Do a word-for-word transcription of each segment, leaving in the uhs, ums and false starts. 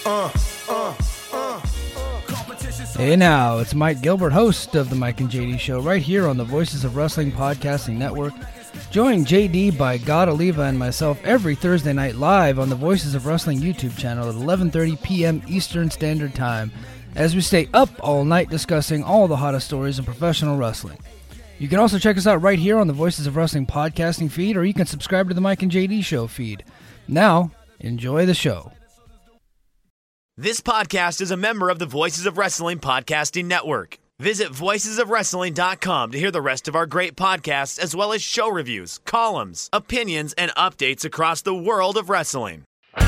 Uh, uh, uh. Hey now, it's Mike Gilbert, host of the Mike and J D Show, right here on the Voices of Wrestling Podcasting Network. Join J D by God Oliva and myself every Thursday night live on the Voices of Wrestling YouTube channel at eleven thirty p.m. Eastern Standard Time, as we stay up all night discussing all the hottest stories in professional wrestling. You can also check us out right here on the Voices of Wrestling Podcasting feed, or you can subscribe to the Mike and J D Show feed. Now, enjoy the show. This podcast is a member of the Voices of Wrestling Podcasting Network. Visit voices of wrestling dot com to hear the rest of our great podcasts, as well as show reviews, columns, opinions, and updates across the world of wrestling.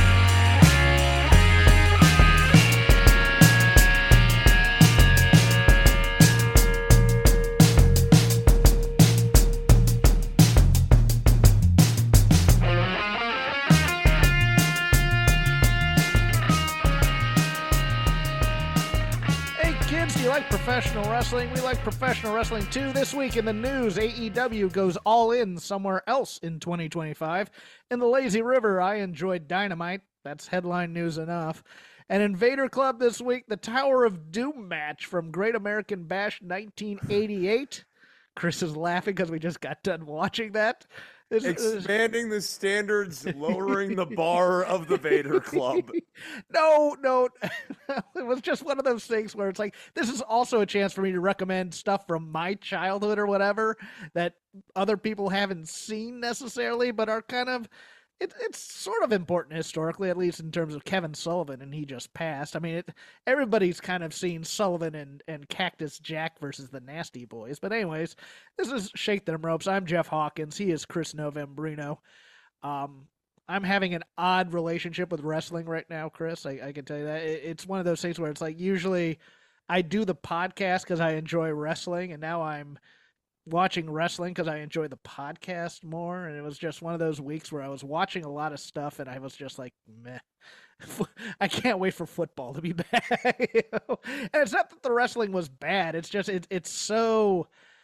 Do you like professional wrestling? We like professional wrestling too. This week in the news, A E W goes all in somewhere else in twenty twenty-five. In the Lazy River, I enjoyed Dynamite. That's headline news enough. And in Vader Club this week, the Tower of Doom match from Great American Bash nineteen eighty-eight. Chris is laughing because we just got done watching that. This, Expanding the standards, lowering the bar of the Vader Club. No, no. It was just one of those things where it's like, this is also a chance for me to recommend stuff from my childhood or whatever that other people haven't seen necessarily, but are kind of, it, it's sort of important historically, at least in terms of Kevin Sullivan, and he just passed. I mean, it, everybody's kind of seen Sullivan and, and Cactus Jack versus the Nasty Boys. But anyways, this is Shake Them Ropes. I'm Jeff Hawkins. He is Chris Novembrino. Um, I'm having an odd relationship with wrestling right now, Chris. I, I can tell you that. It, it's one of those things where it's like, usually I do the podcast because I enjoy wrestling, and now I'm watching wrestling because I enjoy the podcast more. And it was just one of those weeks where I was watching a lot of stuff and I was just like, meh. I can't wait for football to be back. You know? And it's not that the wrestling was bad. It's just, it, it's so,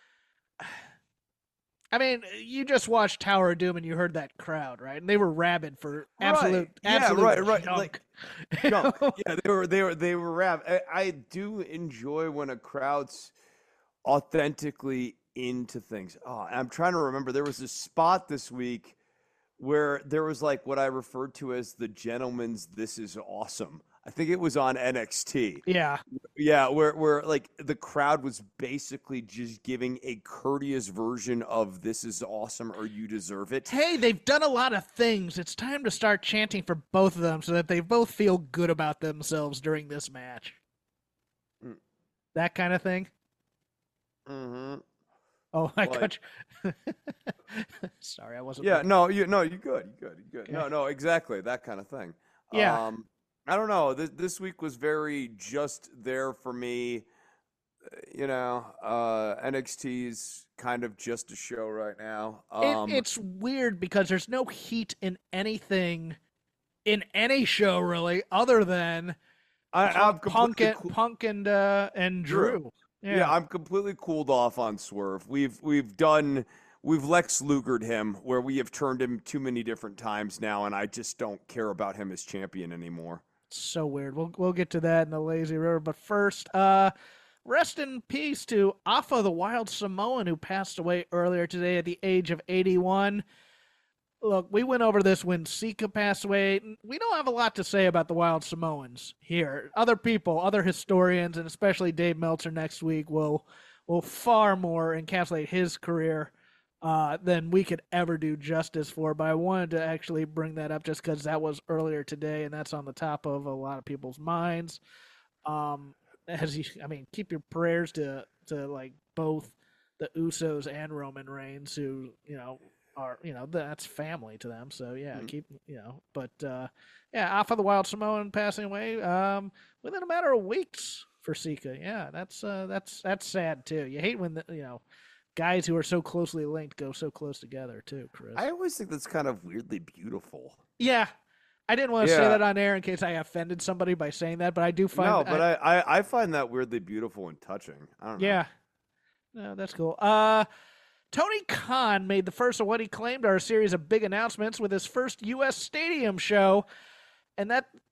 I mean, you just watched Tower of Doom and you heard that crowd, right? And they were rabid for absolute, right. absolute yeah, right, right. junk. Like, junk. Yeah, they were, they were, they were rabid. I, I do enjoy when a crowd's authentically into things. Oh, I'm trying to remember. There was a spot this week where there was like what I referred to as the gentleman's "This is awesome." I think it was on N X T. Yeah, yeah, where where like the crowd was basically just giving a courteous version of "This is awesome" or "You deserve it." Hey, they've done a lot of things. It's time to start chanting for both of them so that they both feel good about themselves during this match. Mm. That kind of thing. Mm-hmm. Oh, I Like, got you. Sorry, I wasn't. Yeah, no, you no, you good, you good, you good. No, no, exactly that kind of thing. Yeah. Um, I don't know. This this week was very just there for me. You know, uh, N X T's kind of just a show right now. Um, it, it's weird because there's no heat in anything, in any show really, other than I, I'm Punk completely and cool- Punk and uh, and Drew. Drew. Yeah. I'm completely cooled off on Swerve. We've we've done we've Lex Lugered him where we have turned him too many different times now, and I just don't care about him as champion anymore. So weird. We'll we'll get to that in the Lazy River, but first, uh, rest in peace to Afa the Wild Samoan, who passed away earlier today at the age of eighty-one. Look, we went over this when Sika passed away. We don't have a lot to say about the Wild Samoans here. Other people, other historians, and especially Dave Meltzer next week will will far more encapsulate his career uh, than we could ever do justice for. But I wanted to actually bring that up just because that was earlier today, and that's on the top of a lot of people's minds. Um, as you, I mean, keep your prayers to to like both the Usos and Roman Reigns, who you know. Are you know that's family to them, so yeah, mm-hmm. keep you know. But uh, yeah, Afa the Wild Samoan passing away um, within a matter of weeks for Sika. Yeah, that's uh, that's that's sad too. You hate when the, you know guys who are so closely linked go so close together too, Chris. I always think that's kind of weirdly beautiful. Yeah, I didn't want to yeah. say that on air in case I offended somebody by saying that, but I do find no, that but I, I I find that weirdly beautiful and touching. I don't know. Yeah, no, that's cool. Uh. Tony Khan made the first of what he claimed are a series of big announcements with his first U S stadium show, and that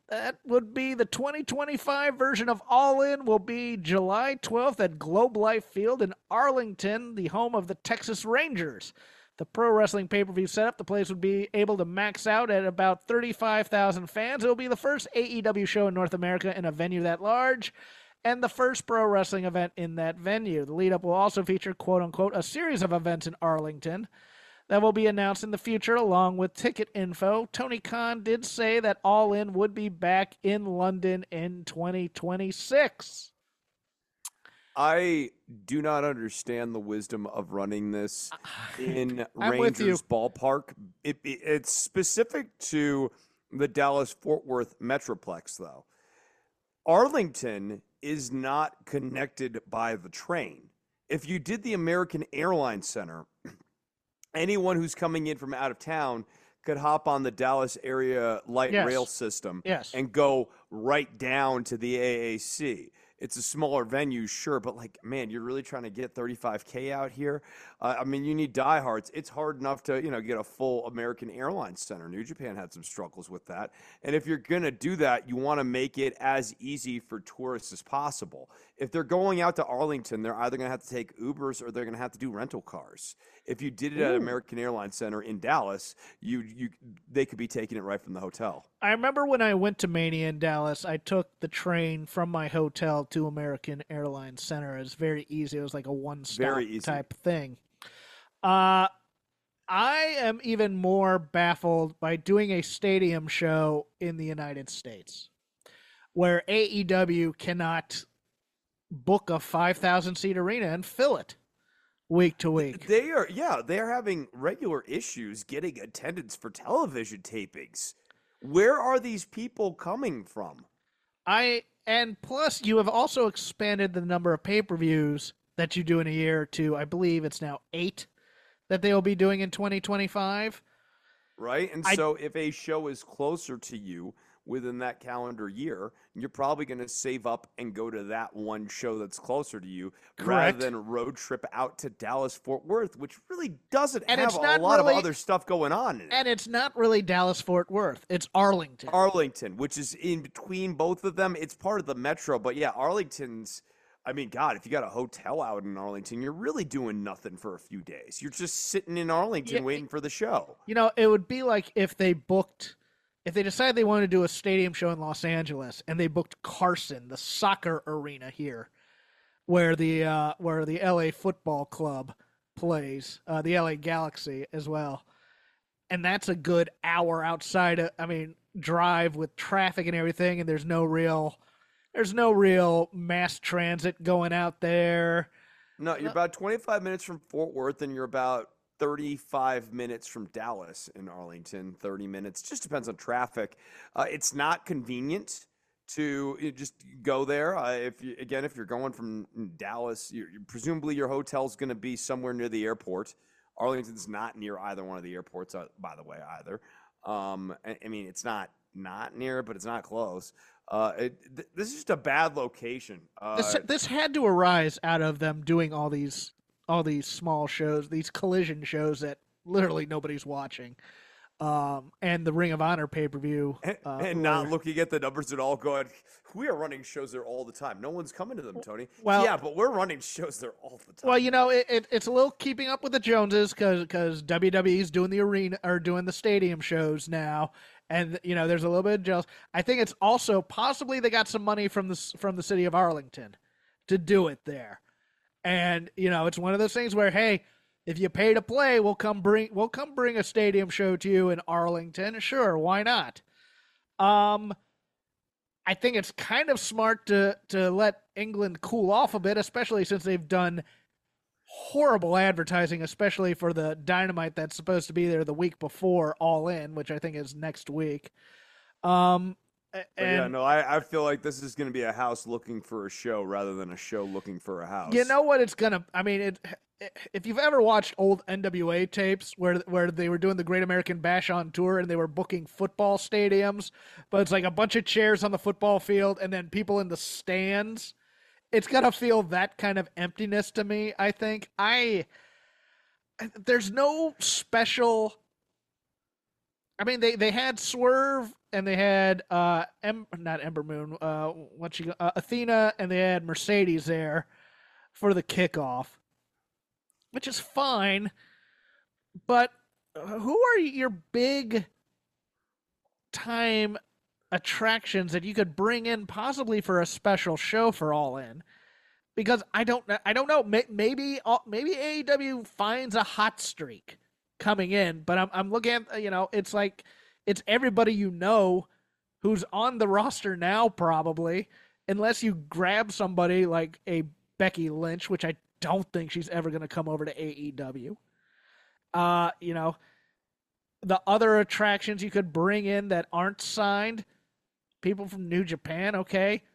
That would be the twenty twenty-five version of All In will be July twelfth at Globe Life Field in Arlington, the home of the Texas Rangers. The pro wrestling pay-per-view setup, the place would be able to max out at about thirty-five thousand fans. It will be the first A E W show in North America in a venue that large, and the first pro wrestling event in that venue. The lead-up will also feature, quote-unquote, a series of events in Arlington that will be announced in the future along with ticket info. Tony Khan did say that All In would be back in London in twenty twenty-six. I do not understand the wisdom of running this in I'm with you. Rangers ballpark. It, it, it's specific to the Dallas-Fort Worth Metroplex, though. Arlington is not connected by the train. If you did the American Airlines Center, anyone who's coming in from out of town could hop on the Dallas area light Yes. rail system Yes. and go right down to the A A C. It's a smaller venue, sure, but like, man, you're really trying to get thirty-five K out here. Uh, I mean, you need diehards. It's hard enough to, you know, get a full American Airlines Center. New Japan had some struggles with that. And if you're going to do that, you want to make it as easy for tourists as possible. If they're going out to Arlington, they're either going to have to take Ubers or they're going to have to do rental cars. If you did it at Ooh. American Airlines Center in Dallas, you you they could be taking it right from the hotel. I remember when I went to Mania in Dallas, I took the train from my hotel to American Airlines Center. It was very easy. It was like a one-stop Very easy. type thing. Uh, I am even more baffled by doing a stadium show in the United States where A E W cannot book a five thousand seat arena and fill it week to week. They are, yeah, they're having regular issues getting attendance for television tapings. Where are these people coming from? I and plus you have also expanded the number of pay-per-views that you do in a year to, I believe it's now eight that they will be doing in twenty twenty-five. Right? And I- so if a show is closer to you within that calendar year, you're probably going to save up and go to that one show that's closer to you Correct. rather than road trip out to Dallas-Fort Worth, which really doesn't And have it's a not lot really- of other stuff going on in it. And it's not really Dallas-Fort Worth. It's Arlington. Arlington, which is in between both of them. It's part of the metro, but yeah, Arlington's, I mean, God, if you got a hotel out in Arlington, you're really doing nothing for a few days. You're just sitting in Arlington Yeah, waiting for the show. You know, it would be like if they booked, if they decided they wanted to do a stadium show in Los Angeles and they booked Carson, the soccer arena here, where the uh, where the L A Football Club plays, uh, the L A Galaxy as well, and that's a good hour outside of, I mean, drive with traffic and everything, and there's no real, there's no real mass transit going out there. No, you're about twenty-five minutes from Fort Worth, and you're about thirty-five minutes from Dallas in Arlington, thirty minutes. Just depends on traffic. Uh, it's not convenient to you just go there. Uh, if you, again, if you're going from Dallas, you're, you're, presumably your hotel's going to be somewhere near the airport. Arlington's not near either one of the airports, uh, by the way, either. Um, I, I mean, it's not not near, but it's not close. Uh, it, th- this is just a bad location. Uh, This this had to arise out of them doing all these all these small shows, these collision shows that literally nobody's watching, um, and the Ring of Honor pay per view, and, uh, and not where- looking at the numbers at all, going, we are running shows there all the time. No one's coming to them, Tony. Well- yeah, but we're running shows there all the time. Well, you know, it, it, it's a little keeping up with the Joneses because because W W E's doing the arena or doing the stadium shows now, and you know, there's a little bit of jealous. I think it's also possibly they got some money from the s- from the city of Arlington to do it there, and you know, it's one of those things where, hey, if you pay to play, we'll come bring we'll come bring a stadium show to you in Arlington. Sure, why not? Um. I think it's kind of smart to to let England cool off a bit, especially since they've done horrible advertising, especially for the Dynamite that's supposed to be there the week before All In, which I think is next week. Um, a- But yeah, and no, I, I feel like this is going to be a house looking for a show rather than a show looking for a house. you know what it's gonna? I mean, it. If you've ever watched old N W A tapes where where they were doing the Great American Bash on tour and they were booking football stadiums, but it's like a bunch of chairs on the football field and then people in the stands, it's gonna feel that kind of emptiness to me. I think I there's no special I mean, they, they had Swerve and they had uh, em, not Ember Moon, uh, what she uh, Athena, and they had Mercedes there for the kickoff, which is fine. But who are your big time attractions that you could bring in possibly for a special show for All In? Because I don't, I don't know. Maybe, maybe A E W finds a hot streak coming in, but I'm, I'm looking at, you know, it's like it's everybody you know who's on the roster now, probably, unless you grab somebody like a Becky Lynch, which I don't think she's ever going to come over to A E W. Uh, you know, the other attractions you could bring in that aren't signed, people from New Japan, okay.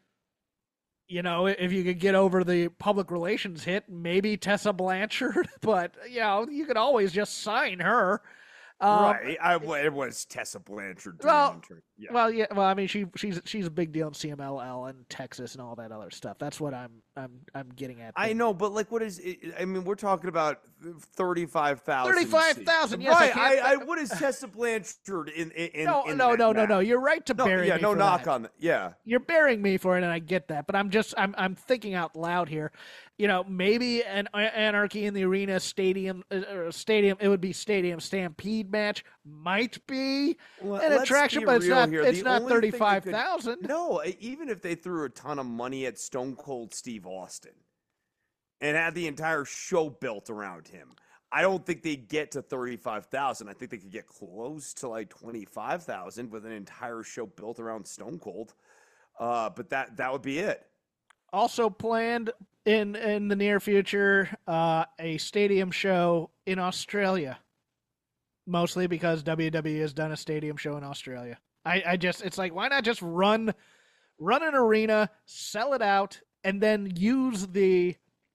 You know, if you could get over the public relations hit, maybe Tessa Blanchard, but, you know, you could always just sign her. Um, right. I, it was Tessa Blanchard. Well, yeah. well, yeah. Well, I mean, she she's she's a big deal in C M L L and Texas and all that other stuff. That's what I'm I'm I'm getting at. I know, but like, what is? It? I mean, we're talking about thirty-five thousand. Thirty-five thousand. Yes, right. I, I, I what is Tessa Blanchard in? in no, in no, no, no, no, no. You're right to no, bury yeah, me. No for knock that. on that. Yeah. You're burying me for it, and I get that. But I'm just I'm I'm thinking out loud here. You know, maybe an Anarchy in the Arena stadium or stadium. It would be Stadium Stampede match. Might be well, an attraction, but it's not. Here. It's the not thirty-five thousand. No, even if they threw a ton of money at Stone Cold Steve Austin and had the entire show built around him, I don't think they'd get to thirty-five thousand. I think they could get close to like twenty-five thousand with an entire show built around Stone Cold. Uh, but that that would be it. Also planned in in the near future, uh, a stadium show in Australia. Mostly because W W E has done a stadium show in Australia. I, I just, it's like, why not just run, run an arena, sell it out, and then use the,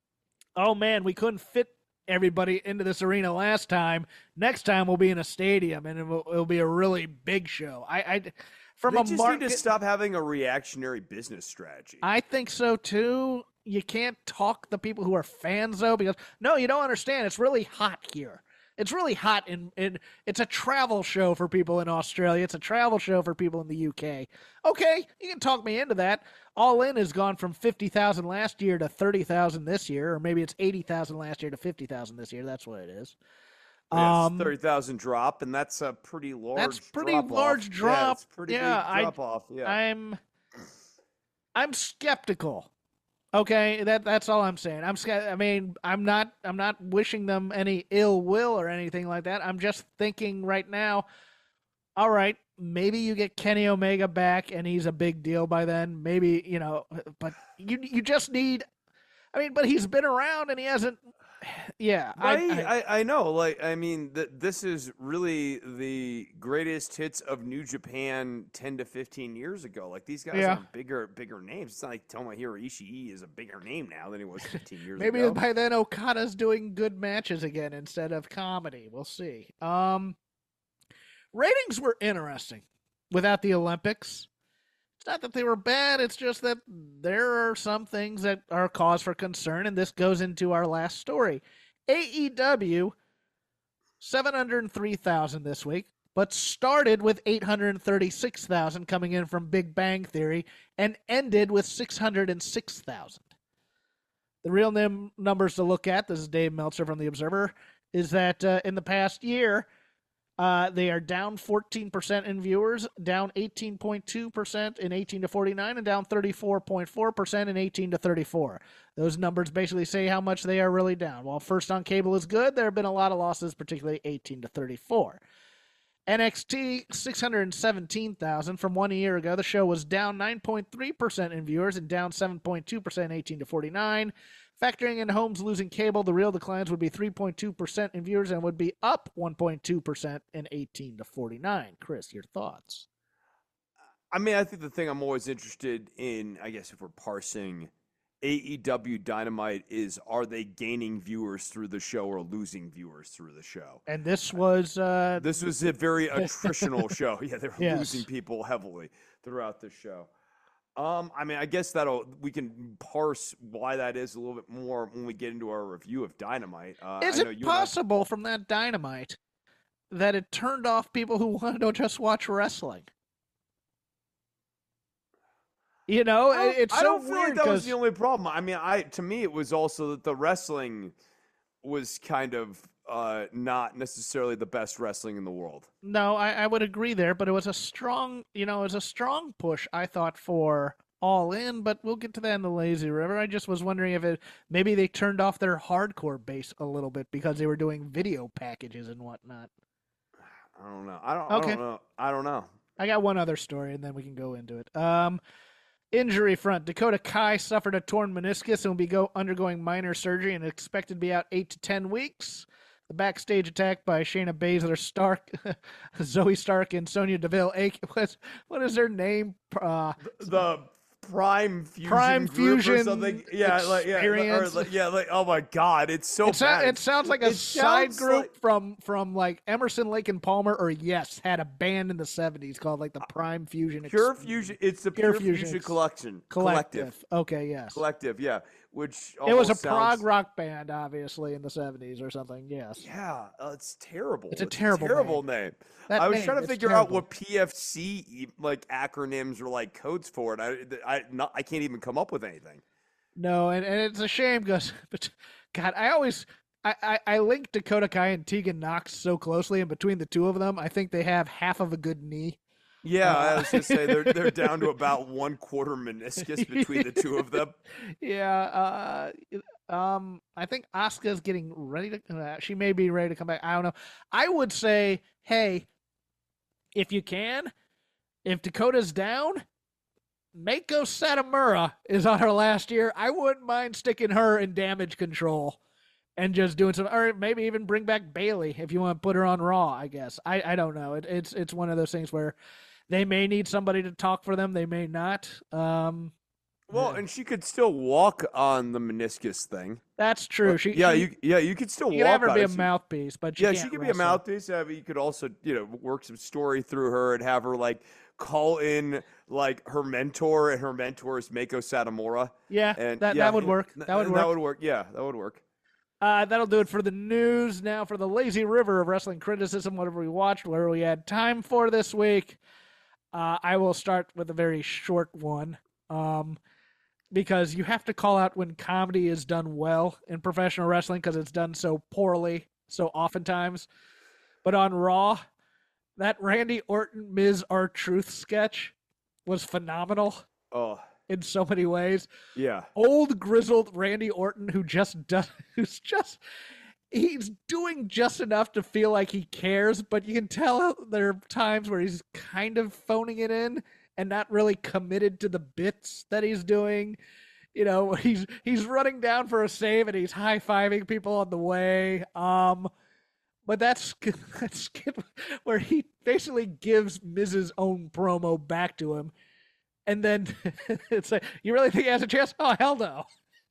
oh man, we couldn't fit everybody into this arena last time. Next time we'll be in a stadium, and it will, it'll be a really big show. I, I from they a just market, need to stop having a reactionary business strategy. I think so too. You can't talk the people who are fans though, because no, you don't understand. It's really hot here. It's really hot, and in, in, it's a travel show for people in Australia. It's a travel show for people in the U K. Okay, you can talk me into that. All In has gone from fifty thousand last year to thirty thousand this year, or maybe it's eighty thousand last year to fifty thousand this year. That's what it is. Yeah, um, thirty thousand drop, and that's a pretty large That's pretty drop large off. drop. Yeah, it's pretty yeah, big drop I, off. Yeah. I'm, I'm skeptical. Okay, that that's all I'm saying. I'm I mean, I'm not I'm not wishing them any ill will or anything like that. I'm just thinking right now, all right, maybe you get Kenny Omega back and he's a big deal by then. Maybe, you know, but you you just need I mean, but he's been around and he hasn't yeah, right. I, I, I, I know. Like, I mean, th- this is really the greatest hits of New Japan ten to fifteen years ago. Like, these guys yeah. are bigger, bigger names. It's not like Tomohiro Ishii is a bigger name now than he was fifteen years Maybe ago. Maybe by then Okada's doing good matches again instead of comedy. We'll see. Um, ratings were interesting without the Olympics. It's not that they were bad. It's just that there are some things that are cause for concern, and this goes into our last story. A E W, seven hundred three thousand this week, but started with eight hundred thirty-six thousand coming in from Big Bang Theory and ended with six hundred six thousand. The real num- numbers to look at, this is Dave Meltzer from The Observer, is that uh, in the past year, Uh, they are down fourteen percent in viewers, down eighteen point two percent in eighteen to forty-nine, and down thirty-four point four percent in eighteen to thirty-four. Those numbers basically say how much they are really down. While First on Cable is good, there have been a lot of losses, particularly eighteen to thirty-four. N X T, six hundred seventeen thousand from one year ago. The show was down nine point three percent in viewers and down seven point two percent in eighteen to forty-nine. Factoring in homes losing cable, the real declines would be three point two percent in viewers and would be up one point two percent in eighteen to forty-nine. Chris, your thoughts? I mean, I think the thing I'm always interested in, I guess if we're parsing A E W Dynamite, is are they gaining viewers through the show or losing viewers through the show? And this was... Uh... This was a very attritional show. Yeah, they were yes. losing people heavily throughout the show. Um, I mean, I guess that'll we can parse why that is a little bit more when we get into our review of Dynamite. Uh, is I know it you possible I... from that Dynamite that it turned off people who wanted to just watch wrestling. You know, I don't, it's so I don't feel weird like that was because the only problem. I mean, I to me it was also that the wrestling was kind of uh, not necessarily the best wrestling in the world. no, I, I would agree there, but it was a strong, you know, it was a strong push, I thought, for All In, but we'll get to that in the Lazy River. I just was wondering if it maybe they turned off their hardcore base a little bit because they were doing video packages and whatnot. I don't know. I don't. Okay. I don't know. I don't know. I got one other story, and then we can go into it. Um, injury front: Dakota Kai suffered a torn meniscus and will be go undergoing minor surgery and expected to be out eight to ten weeks. The backstage attack by Shayna Baszler, Stark, Zoe Stark, and Sonya Deville. What, what is their name? Uh, The, the Prime Fusion Prime group Fusion or something. Yeah, like yeah, experience. or, like, yeah, like oh my god, it's so it, so- bad. it sounds like a It side sounds group like- from from like Emerson, Lake and Palmer, or Yes had a band in the seventies called like the Prime Fusion. Pure Ex- Fusion. It's the Pure Pure, Fusion Fusion, Ex- Collection. Collective. Collective. Okay, yes. Collective. Yeah. Which It was a almost prog sounds- rock band, obviously, in the seventies or something. Yes. Yeah, uh, it's terrible. It's a terrible terrible name. That I was name, trying to it's figure out terrible. what P F C e- like acronyms or like codes for it. I I not, I can't even come up with anything. No, and, and it's a shame because, but God, I always I, I, I link Dakota Kai and Tegan Knox so closely, and between the two of them, I think they have half of a good knee. Yeah, Uh, I was gonna say they're they're down to about one quarter meniscus between the two of them. Yeah, uh, um, I think Asuka's getting ready to. Uh, she may be ready to come back. I don't know. I would say, hey, if you can, if Dakota's down, Mako Satomura is on her last year. I wouldn't mind sticking her in Damage Control and just doing some, or maybe even bring back Bailey if you want to put her on Raw. I guess I I don't know. It, it's it's one of those things where they may need somebody to talk for them. They may not. Um, Well, Yeah. and she could still walk on the meniscus thing. that's true. She yeah, she, you yeah you could still you walk can have her on be it. a She- mouthpiece, but she yeah, can't she could be a wrestle. mouthpiece. Uh, but you could also you know work some story through her and have her like call in like her mentor, and her mentor is Mako Satomura. Yeah, And that yeah, that would and- work. th- That would and work. That would work. Yeah, that would work. Uh, that'll do it for the news. Now for the lazy river of wrestling criticism, whatever we watched, whatever we had time for this week. Uh, I will start with a very short one, um, because you have to call out when comedy is done well in professional wrestling because it's done so poorly so oftentimes. But on Raw, that Randy Orton Miz R-Truth sketch was phenomenal Oh, in so many ways. yeah. Old grizzled Randy Orton who just does who's just he's doing just enough to feel like he cares, but you can tell there are times where he's kind of phoning it in and not really committed to the bits that he's doing. You know, he's he's running down for a save and he's high-fiving people on the way. Um but that's that's where he basically gives Miz's own promo back to him. And then it's like, you really think he has a chance? Oh, hell no.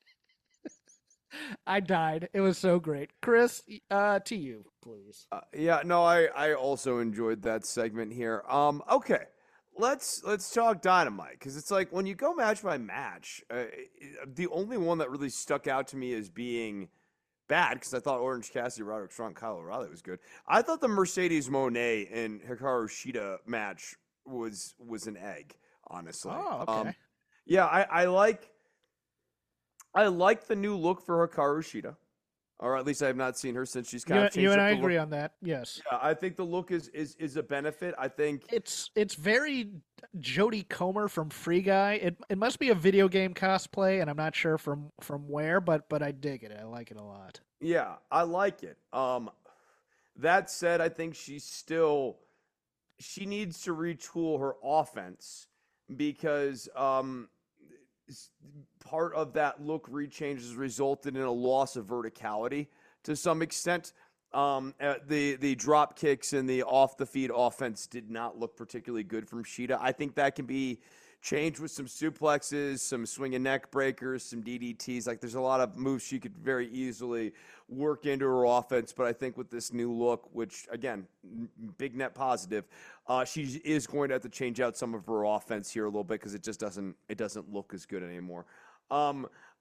I died. It was so great. Chris, uh, to you, please. Uh, yeah, no, I, I also enjoyed that segment here. Um, okay, let's let's talk Dynamite because it's like when you go match by match, uh, the only one that really stuck out to me as being bad because I thought Orange Cassidy, Roderick Strong, Kyle O'Reilly was good. I thought the Mercedes Moné and Hikaru Shida match was was an egg, honestly. Oh, okay. Um, yeah, I, I like I like the new look for Hikaru Shida. Or at least I have not seen her since she's kind You, of changed you and up I the look. agree on that. Yes. Yeah, I think the look is is is a benefit. I think It's it's very Jodie Comer from Free Guy. It it must be a video game cosplay, and I'm not sure from from where, but but I dig it. I like it a lot. yeah, I like it. Um that said, I think she's still she needs to retool her offense because um s- part of that look rechange has resulted in a loss of verticality to some extent. Um, uh, the the drop kicks and the off the feet offense did not look particularly good from Sheeta. I think that can be changed with some suplexes, some swinging neck breakers, some D D Ts. Like there's a lot of moves she could very easily work into her offense. But I think with this new look, which again, n- big net positive, uh, she is going to have to change out some of her offense here a little bit because it just doesn't it doesn't look as good anymore. Um,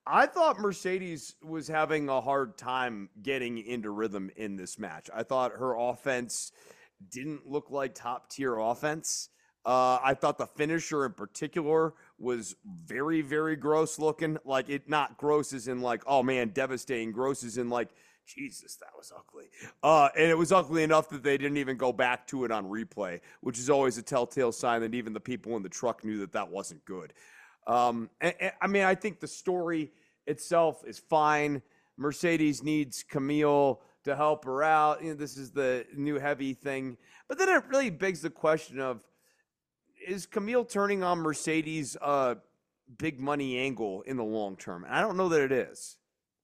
I thought Mercedes was having a hard time getting into rhythm in this match. I thought her offense didn't look like top tier offense. Uh, I thought the finisher in particular was very, very gross looking. Like it, not gross as in like, oh man, devastating. Gross as in like, Jesus, that was ugly. Uh, and it was ugly enough that they didn't even go back to it on replay, which is always a telltale sign that even the people in the truck knew that that wasn't good. Um, and, and, I mean, I think the story itself is fine. Mercedes needs Camille to help her out. You know, this is the new heavy thing. But then it really begs the question of, is Camille turning on Mercedes uh, big money angle in the long term? And I don't know that it is.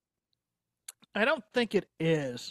I don't think it is.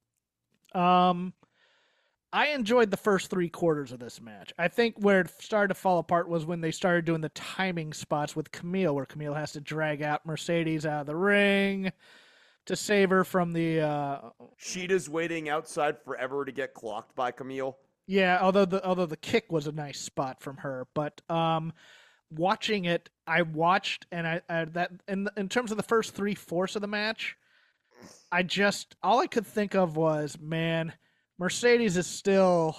Um, I enjoyed the first three quarters of this match. I think where it started to fall apart was when they started doing the timing spots with Camille, where Camille has to drag out Mercedes out of the ring to save her from the... Uh... Sheeta's waiting outside forever to get clocked by Camille. Yeah, although the although the kick was a nice spot from her. But um, watching it, I watched, and I, I that in, in terms of the first three-fourths of the match, I just... All I could think of was, man... Mercedes is still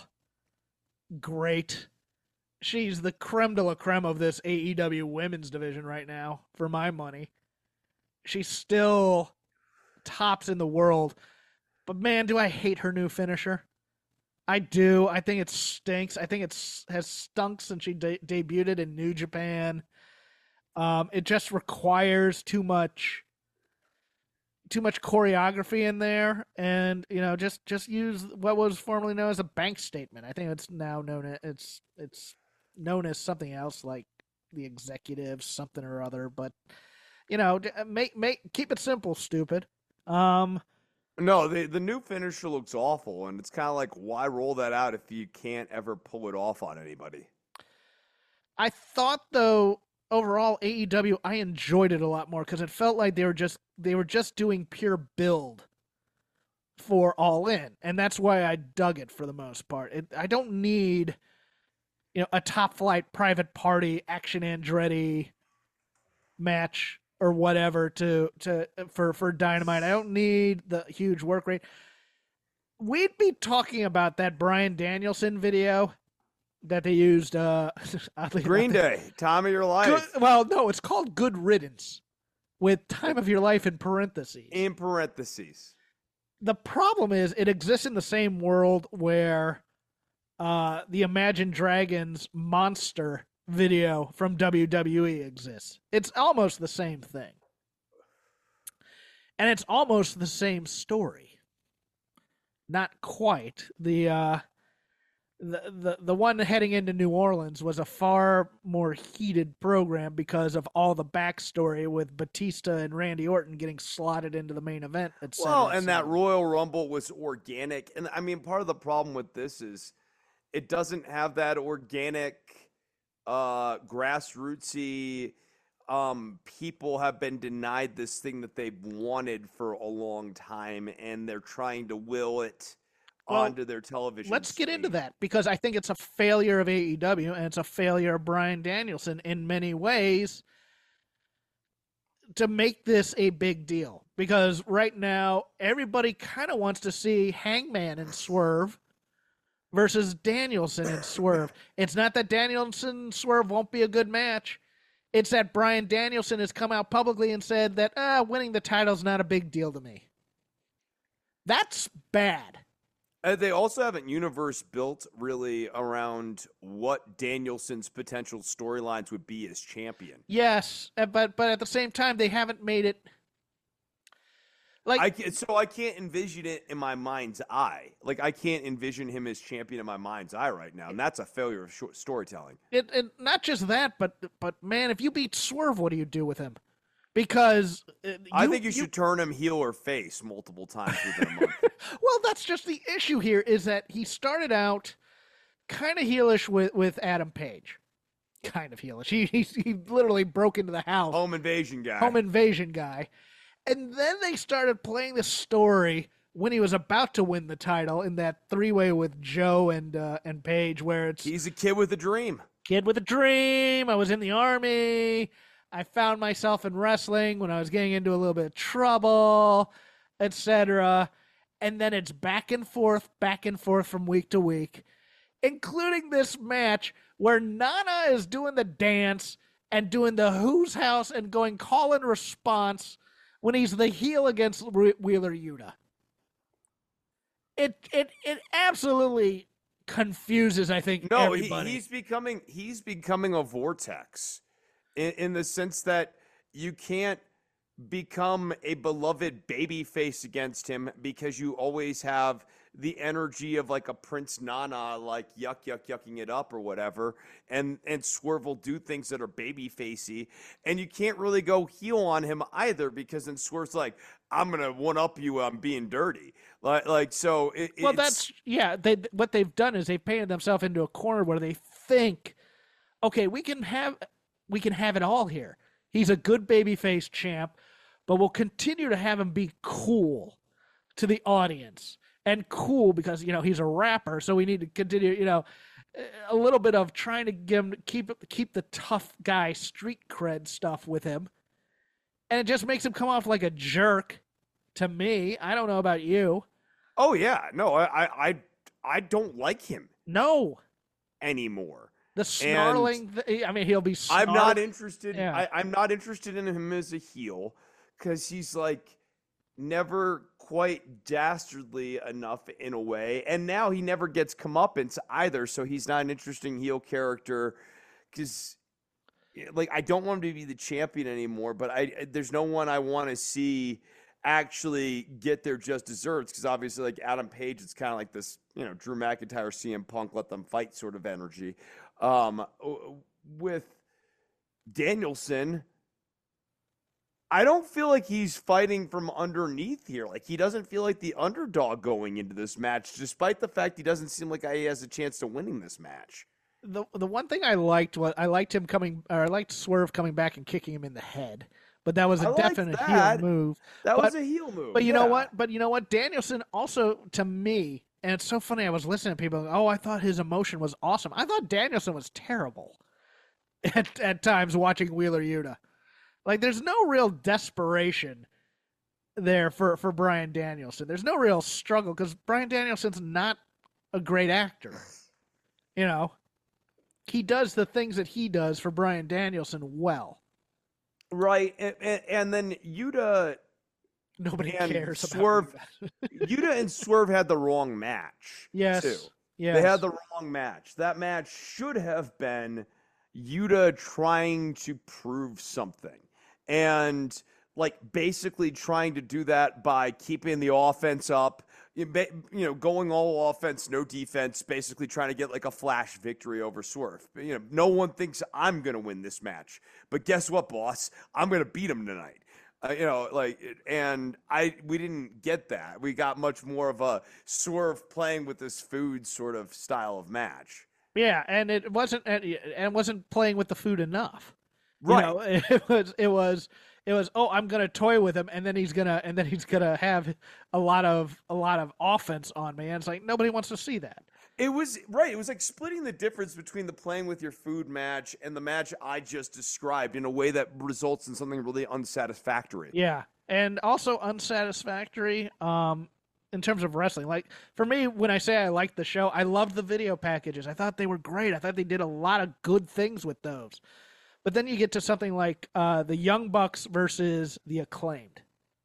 great. She's the creme de la creme of this A E W women's division right now, for my money. She's still tops in the world. But man, do I hate her new finisher. I do. I think it stinks. I think it has stunk since she de- debuted in New Japan. Um, it just requires too much... too much choreography in there, and you know, just just use what was formerly known as a bank statement. I think it's now known as it's it's known as something else, like the executive something or other. But you know, make make keep it simple, stupid. Um, no, the the new finisher looks awful, and it's kind of like, why roll that out if you can't ever pull it off on anybody? I thought though. Overall, A E W, I enjoyed it a lot more because it felt like they were just they were just doing pure build for All In, and that's why I dug it for the most part. It, I don't need, you know, a top flight private party action Andretti match or whatever to to for for Dynamite. I don't need the huge work rate. We'd be talking about that Bryan Danielson video that they used, uh, Green Day, Time of Your Life. Good, well, no, it's called Good Riddance with Time of Your Life in parentheses. In parentheses. The problem is it exists in the same world where uh, the Imagine Dragons monster video from W W E exists. It's almost the same thing. And it's almost the same story. Not quite. The, uh, The, the the one heading into New Orleans was a far more heated program because of all the backstory with Batista and Randy Orton getting slotted into the main event, et cetera. Well, and that Royal Rumble was organic. And I mean, part of the problem with this is it doesn't have that organic, uh, grassrootsy, um, people have been denied this thing that they've wanted for a long time, and they're trying to will it Well, onto their television. Let's screen. get into that because I think it's a failure of A E W and it's a failure of Bryan Danielson in many ways to make this a big deal. Because right now, everybody kind of wants to see Hangman and Swerve versus Danielson and Swerve. It's not that Danielson and Swerve won't be a good match. It's that Bryan Danielson has come out publicly and said that ah, winning the title is not a big deal to me. That's bad. Uh, they also haven't universe built really around what Danielson's potential storylines would be as champion. Yes, but but at the same time, they haven't made it like I so I can't envision it in my mind's eye. Like I can't envision him as champion in my mind's eye right now, and that's a failure of short storytelling. It, it not just that, but but man, if you beat Swerve, what do you do with him? Because uh, you, I think you, you should turn him heel or face multiple times within a month. Well, that's just the issue here is that he started out kind of heelish with, with Adam Page. Kind of heelish. He, he he literally broke into the house. Home invasion guy. Home invasion guy. And then they started playing this story when he was about to win the title in that three-way with Joe and uh, and Page where it's... He's a kid with a dream. Kid with a dream. I was in the army. I found myself in wrestling when I was getting into a little bit of trouble, et cetera. And then it's back and forth, back and forth from week to week, including this match where Nana is doing the dance and doing the Who's House and going call and response when he's the heel against Wheeler Yuta. It it it absolutely confuses, I think, no, everybody. He, he's becoming he's becoming a vortex in, in the sense that you can't become a beloved baby face against him because you always have the energy of like a Prince Nana, like yuck, yuck, yucking it up or whatever. And, and Swerve will do things that are baby facey. And you can't really go heel on him either because then Swerve's like, I'm going to one up you on being dirty. Like, like so it, well, it's, that's, yeah, they, what they've done is they've painted themselves into a corner where they think, okay, we can have, we can have it all here. He's a good babyface champ, but we'll continue to have him be cool to the audience. And cool because, you know, he's a rapper, so we need to continue, you know, a little bit of trying to give him, keep keep the tough guy street cred stuff with him. And it just makes him come off like a jerk to me. I don't know about you. Oh, yeah. No, I I, I don't like him. No. Anymore. The snarling, th- I mean, he'll be snarling. I'm not interested. Yeah. I, I'm not interested in him as a heel because he's like never quite dastardly enough in a way. And now he never gets comeuppance either. So he's not an interesting heel character because like, I don't want him to be the champion anymore, but I, there's no one I want to see actually get their just desserts. Cause obviously like Adam Page, it's kind of like this, you know, Drew McIntyre, C M Punk, let them fight sort of energy. Um, with Danielson, I don't feel like he's fighting from underneath here. Like he doesn't feel like the underdog going into this match, despite the fact he doesn't seem like he has a chance to winning this match. The the one thing I liked was I liked him coming, or I liked Swerve coming back and kicking him in the head. But that was a I definite that. heel move. That but, was a heel move. But you yeah. know what? But you know what? Danielson also, to me, and it's so funny. I was listening to people. Oh, I thought his emotion was awesome. I thought Danielson was terrible at at times watching Wheeler Yuta. Like, there's no real desperation there for, for Bryan Danielson. There's no real struggle because Bryan Danielson's not a great actor. You know, he does the things that he does for Bryan Danielson well. Right. And, and, and then Yuta. Nobody cares Swerve, about Yuta and Swerve had the wrong match. Yes. Too. Yes. They had the wrong match. That match should have been Yuta trying to prove something. And like basically trying to do that by keeping the offense up, you know, going all offense, no defense, basically trying to get like a flash victory over Swerve. You know, no one thinks I'm going to win this match, but guess what, boss? I'm going to beat him tonight. Uh, you know, like, and I, we didn't get that. We got much more of a Swerve playing with this food sort of style of match. Yeah. And it wasn't, and it wasn't playing with the food enough. Right. You know, it was, it was, it was, oh, I'm going to toy with him. And then he's going to, and then he's going to have a lot of, a lot of offense on me. And it's like, nobody wants to see that. It was right. It was like splitting the difference between the playing with your food match and the match I just described in a way that results in something really unsatisfactory. Yeah. And also unsatisfactory, um, in terms of wrestling. Like for me, when I say I liked the show, I loved the video packages. I thought they were great. I thought they did a lot of good things with those. But then you get to something like uh, the Young Bucks versus the Acclaimed.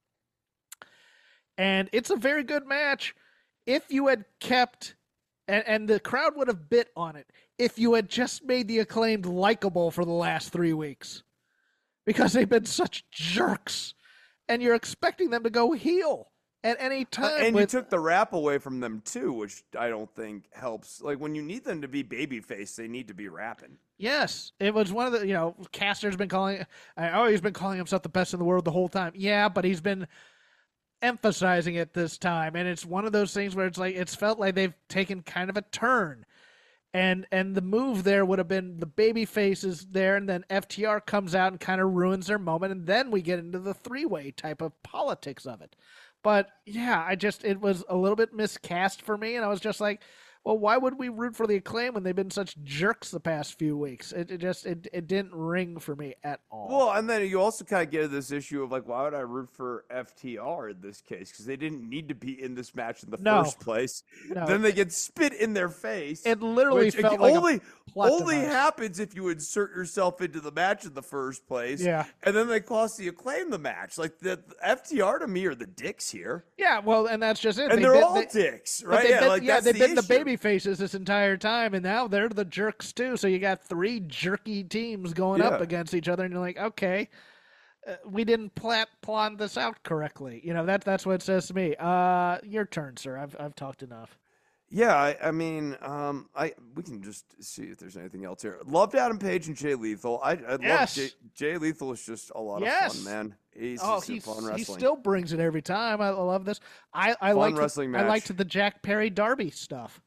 And it's a very good match if you had kept, and, and the crowd would have bit on it, if you had just made the Acclaimed likable for the last three weeks. Because they've been such jerks. And you're expecting them to go heel at any time. Uh, and with... you took the rap away from them too, which I don't think helps. Like when you need them to be babyface, they need to be rapping. Yes, it was one of the, you know, Caster's been calling, oh, he's been calling himself the best in the world the whole time. Yeah, but he's been emphasizing it this time. And it's one of those things where it's like, it's felt like they've taken kind of a turn. And and the move there would have been the baby faces there, and then F T R comes out and kind of ruins their moment, and then we get into the three-way type of politics of it. But, yeah, I just, it was a little bit miscast for me, and I was just like, Well, why would we root for the Acclaim when they've been such jerks the past few weeks? It, it just it, it didn't ring for me at all. Well, and then you also kind of get this issue of like, why would I root for F T R in this case? Because they didn't need to be in this match in the No. first place. No. Then they get spit in their face. It literally which felt it like only a plot only device. happens if you insert yourself into the match in the first place. Yeah. And then they cost the Acclaim the match. Like the, the F T R to me are the dicks here. Yeah, well, and that's just it. And They they're bit- all they- dicks, but right? they've Yeah, been, like yeah, that's they've the been the issue. baby faces this entire time, and now they're the jerks too. So you got three jerky teams going up Yeah. against each other, and you're like, okay, uh, we didn't plat plan this out correctly. You know, that that's what it says to me. Uh, your turn, sir. I've I've talked enough. Yeah, I, I mean, um, I we can just see if there's anything else here. Loved Adam Page and Jay Lethal. I, I Yes. love Jay, Jay Lethal is just a lot Yes. of fun, man. He's Oh, just a he's, fun he wrestling. still brings it every time. I love this. I I Fun liked wrestling I match. liked the Jack Perry Darby stuff.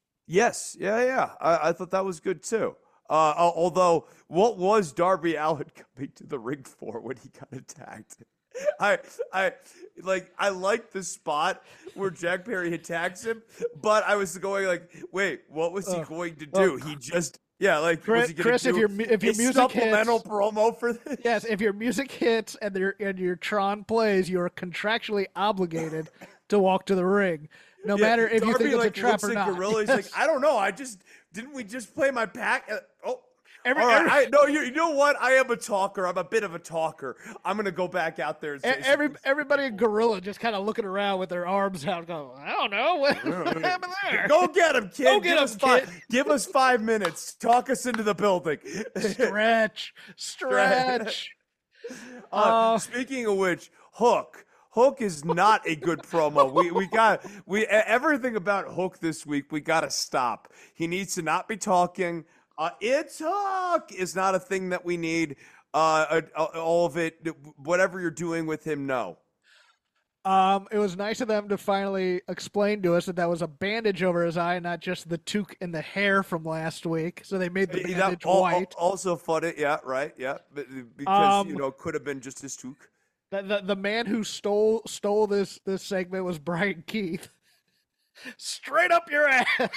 Yes, yeah, yeah. I, I thought that was good too. Uh, al- although, what was Darby Allin coming to the ring for when he got attacked? I, I, like, I liked the spot where Jack Perry attacks him, but I was going like, wait, what was he Ugh. going to Well, do? He just, yeah, like, Chris- was he gonna Chris, if do your mu- if your a music supplemental hits- promo for this? Yes, if your music hits and your and your Tron plays, you are contractually obligated to walk to the ring, no Yeah, matter if you Darby, think it's like, a trap looks or at not. Gorilla, he's Yes. like, I don't know. I just didn't we just play my pack? Uh, oh, Every- all right. every- I, no, you, you know what? I am a talker. I'm a bit of a talker. I'm gonna go back out there and say E- Every something. everybody in Gorilla just kind of looking around with their arms out, going, I don't know what, what happened there. Go get him, kid. Go get give him, us five, kid. Give us five minutes. Talk us into the building. Stretch, stretch. Uh, Uh, speaking of which, Hook. Hook is not a good promo. We we got we e- everything about Hook this week. We got to stop. He needs to not be talking. Uh, it's Hook is not a thing that we need. Uh, uh, all of it, whatever you're doing with him, no. Um, it was nice of them to finally explain to us that that was a bandage over his eye, not just the toque in the hair from last week. So they made the That- bandage al- al- white. Also funny, yeah, right, yeah, but- because Um, you know could have been just his toque. The, the the man who stole stole this this segment was Brian Keith. Straight up your ass.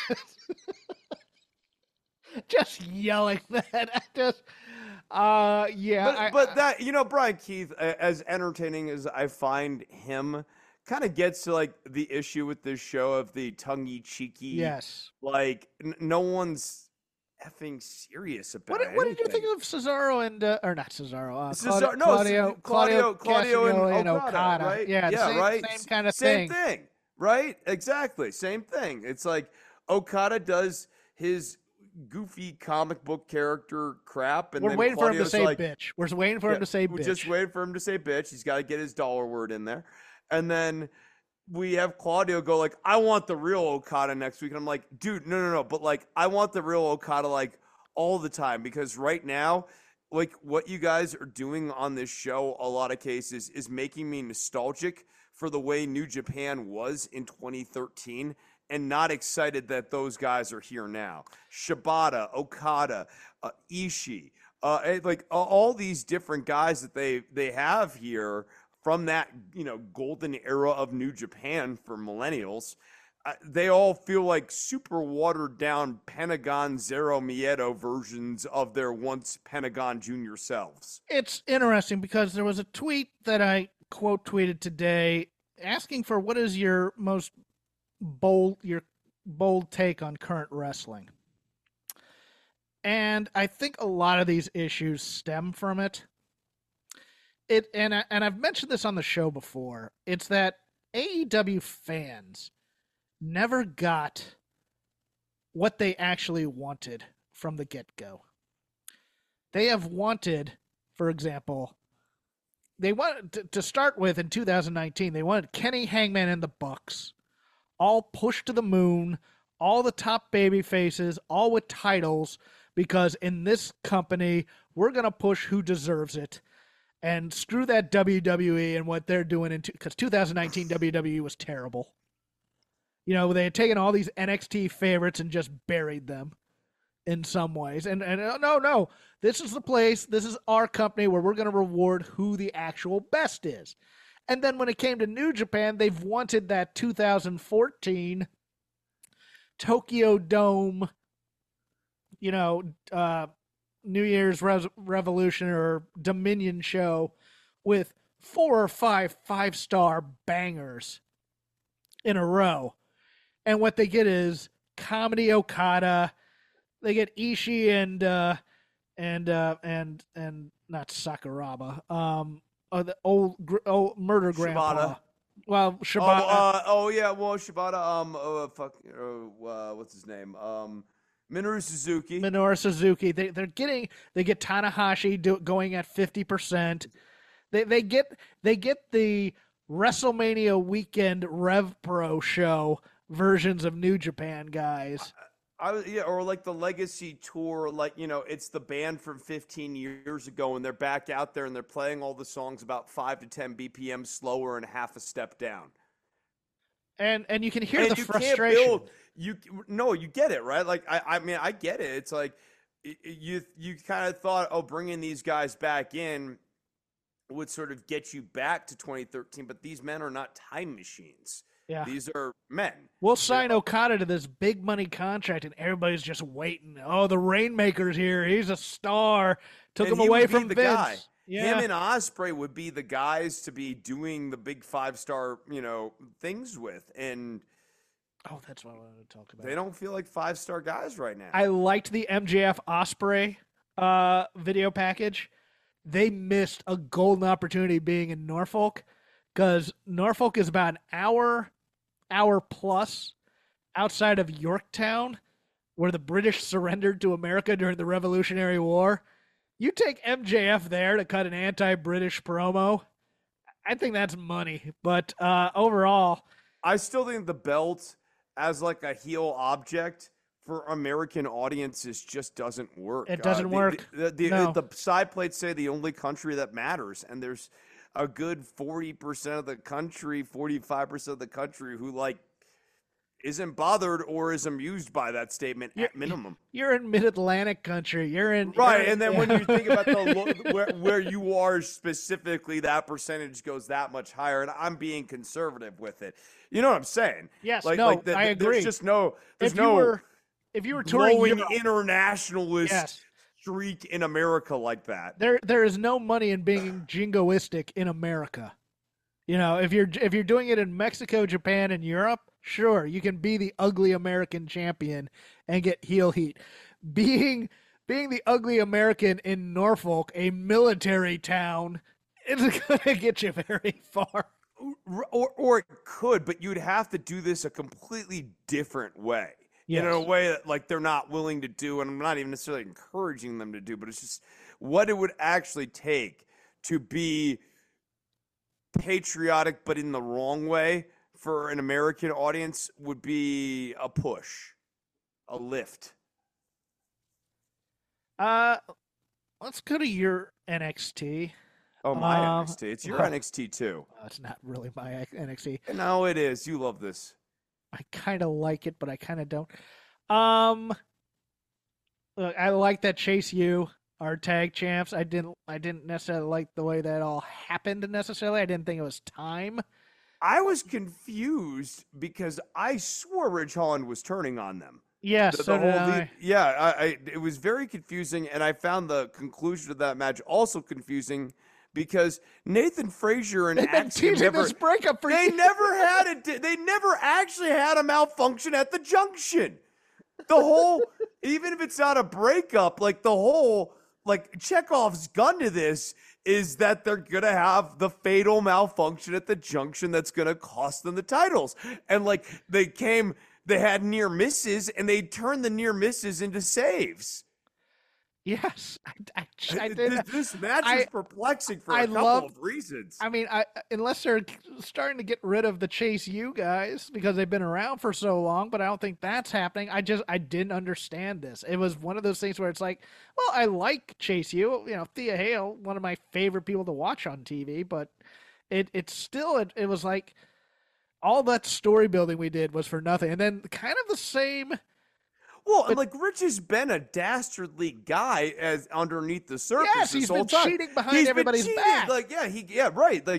Just yelling that. I just uh yeah. But, I- but I- that you know, Brian Keith, a- as entertaining as I find him, kind of gets to like the issue with this show of the tonguey cheeky. yes. Like n- no one's effing serious about What, it. what did you think of Cesaro and uh, or not Cesaro? Uh, Cesar- Claudio, no, Claudio, Claudio, Claudio, and Castagnoli Okada, right? Yeah, the yeah, same, right. same kind of same thing. thing, right? Exactly, same thing. It's like Okada does his goofy comic book character crap, and We're then waiting for him to Claudio's say like, bitch. We're waiting for Yeah, him to say we're bitch. just waiting for him to say bitch. He's got to get his dollar word in there. And then we have Claudio go like, I want the real Okada next week. And I'm like, dude, no, no, no. But like, I want the real Okada like all the time, because right now, like what you guys are doing on this show, a lot of cases is making me nostalgic for the way New Japan was in twenty thirteen, and not excited that those guys are here now. Shibata, Okada, uh, Ishii, uh, and, like uh, all these different guys that they they have here from that, you know, golden era of New Japan for millennials. Uh, they all feel like super watered down Pentagon Zero Miedo versions of their once Pentagon Junior selves. It's interesting because there was a tweet that I quote tweeted today asking for what is your most bold your bold take on current wrestling. And I think a lot of these issues stem from it. It and I, and I've mentioned this on the show before. It's that A E W fans never got what they actually wanted from the get-go. They have wanted, for example, they wanted to, to start with in two thousand nineteen, they wanted Kenny Hangman and the Bucks all pushed to the moon, all the top baby faces, all with titles, because in this company, we're going to push who deserves it. And screw that W W E and what they're doing in because two thousand nineteen W W E was terrible. You know, they had taken all these N X T favorites and just buried them in some ways. And and uh, no, no, this is the place, this is our company where we're going to reward who the actual best is. And then when it came to New Japan, they've wanted that two thousand fourteen Tokyo Dome, you know, uh, New Year's Res- Revolution or Dominion show with four or five five star bangers in a row. And what they get is Comedy Okada. They get Ishii and uh, and uh, and and not Sakuraba. Um, oh, the old old murder grandpa. Shibata. Well, Oh, Shibata. uh, oh yeah, well Shibata. Um, uh, fuck, uh, uh, what's his name? Um, Minoru Suzuki. Minoru Suzuki. They they're getting they get Tanahashi do, going at fifty percent. They they get they get the WrestleMania weekend Rev Pro show versions of New Japan guys. I was yeah, or like the Legacy Tour, like you know, it's the band from fifteen years ago, and they're back out there and they're playing all the songs about five to ten B P M slower and half a step down. And and you can hear and the you frustration. Can't build, you no, you get it, right? Like I, I mean, I get it. It's like you you kind of thought, oh, bringing these guys back in would sort of get you back to twenty thirteen, but these men are not time machines. Yeah. These are men. We'll sign Okada to this big money contract, and everybody's just waiting. Oh, the Rainmaker's here. He's a star. Took And him he away would be from the Vince. guy. Yeah. Him and Ospreay would be the guys to be doing the big five star, you know, things with, and oh, that's what I wanted to talk about. they don't feel like five star guys right now. I liked the M J F Ospreay uh, video package. They missed a golden opportunity being in Norfolk, because Norfolk is about an hour, hour plus outside of Yorktown, where the British surrendered to America during the Revolutionary War. You take M J F there to cut an anti-British promo, I think that's money. But uh, overall, I still think the belt as like a heel object for American audiences just doesn't work. It doesn't uh, the, work. The, the, No. the side plates say the only country that matters, and there's a good forty percent of the country, forty-five percent of the country who like isn't bothered or is amused by that statement You're- at minimum. you're in mid-Atlantic country. You're in Right, you're in- and then when you think about the lo- where, where you are specifically, that percentage goes that much higher, and I'm being conservative with it. You know what I'm saying? Yes, like, no, like the, I the- agree. There's just no, there's if you no were if you were touring glowing Europe, internationalist Yes. streak in America like that. there there is no money in being jingoistic in America. You know, if you're if you're doing it in Mexico, Japan, and Europe, sure, you can be the ugly American champion and get heel heat. Being being the ugly American in Norfolk, a military town, isn't going to get you very far. Or, or, or it could, but you'd have to do this a completely different way. Yes. In a way that like they're not willing to do, and I'm not even necessarily encouraging them to do, but it's just what it would actually take to be patriotic but in the wrong way for an American audience would be a push, a lift. Uh, let's go to your N X T. Oh, my Um, N X T. It's your oh. N X T too. Uh, it's not really my N X T. No, it is. You love this. I kind of like it, but I kind of don't. Um, look, I like that Chase U, our tag champs. I didn't. I didn't necessarily like the way that all happened. Necessarily, I didn't think it was time. I was confused because I swore Ridge Holland was turning on them. Yes, The- so the did whole I. lead- yeah, I, I, it was very confusing, and I found the conclusion of that match also confusing because Nathan Frazier and They've been Axiom teasing never, this breakup for they years. never had it. They never actually had a malfunction at the junction. The whole, even if it's not a breakup, like the whole, like Chekhov's gun to this is that they're gonna have the fatal malfunction at the junction that's gonna cost them the titles. And like they came, they had near misses, and they turned the near misses into saves. Yes, I, I, I did. This, this match I- is perplexing for a I couple love- of reasons. I mean, I, unless they're starting to get rid of the Chase U guys because they've been around for so long, but I don't think that's happening. I just I didn't understand this. It was one of those things where it's like, well, I like Chase U, you know, Thea Hale, one of my favorite people to watch on T V, but it it's still it, it was like all that story building we did was for nothing, and then kind of the same. Well, and But- like Rich has been a dastardly guy as underneath the surface. Yes, this he's whole been time. cheating behind He's been everybody's cheating. back. Like, yeah, he, yeah, right. Like,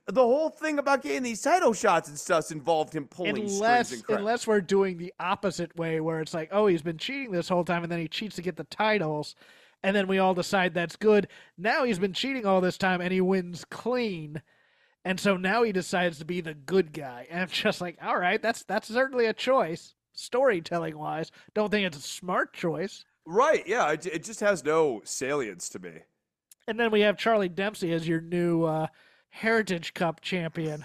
the whole thing about getting these title shots and stuff involved him pulling unless, strings and crap. Unless we're doing the opposite way where it's like, oh, he's been cheating this whole time and then he cheats to get the titles and then we all decide that's good. Now he's been cheating all this time and he wins clean. And so now he decides to be the good guy. And I'm just like, all right, that's that's certainly a choice, storytelling-wise. Don't think it's a smart choice. Right, yeah, it, it just has no salience to me. And then we have Charlie Dempsey as your new uh, Heritage Cup champion.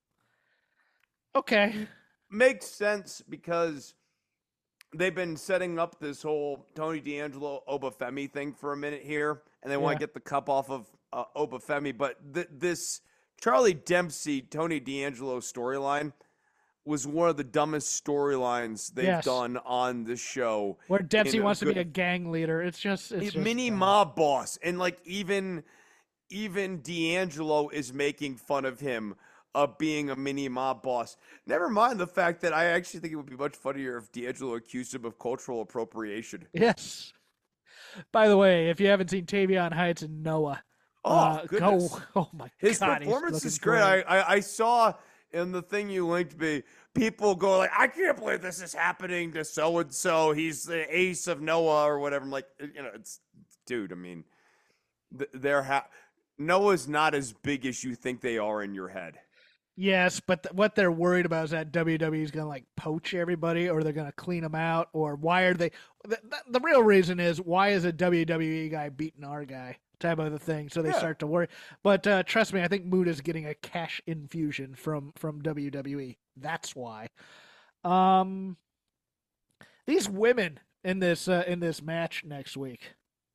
Okay. Makes sense because they've been setting up this whole Tony D'Angelo Obafemi thing for a minute here, and they want to Yeah. get the cup off of uh, Obafemi. But th- this Charlie Dempsey Tony D'Angelo storyline was one of the dumbest storylines they've Yes. done on the show. Where Dempsey in a wants to be good- a gang leader. It's just it's a just mini dumb. mob boss, and like even even D'Angelo is making fun of him of being a mini mob boss. Never mind the fact that I actually think it would be much funnier if D'Angelo accused him of cultural appropriation. Yes. By the way, if you haven't seen Tavion Heights and Noah, Oh, uh, goodness. go! Oh my His God, he's performance looking is great. I, I I saw in the thing you linked me, people go like, I can't believe this is happening to so and so. He's the ace of Noah or whatever. I'm like, you know, it's dude. I mean, th- they're ha- Noah's not as big as you think they are in your head. Yes, but th- what they're worried about is that W W E is going to like poach everybody, or they're going to clean them out, or why are they? The, the, the real reason is why is a W W E guy beating our guy? Type of the thing, so they Yeah. start to worry. But uh, trust me, I think Muda's getting a cash infusion from from W W E. That's why. Um, these women in this uh, in this match next week.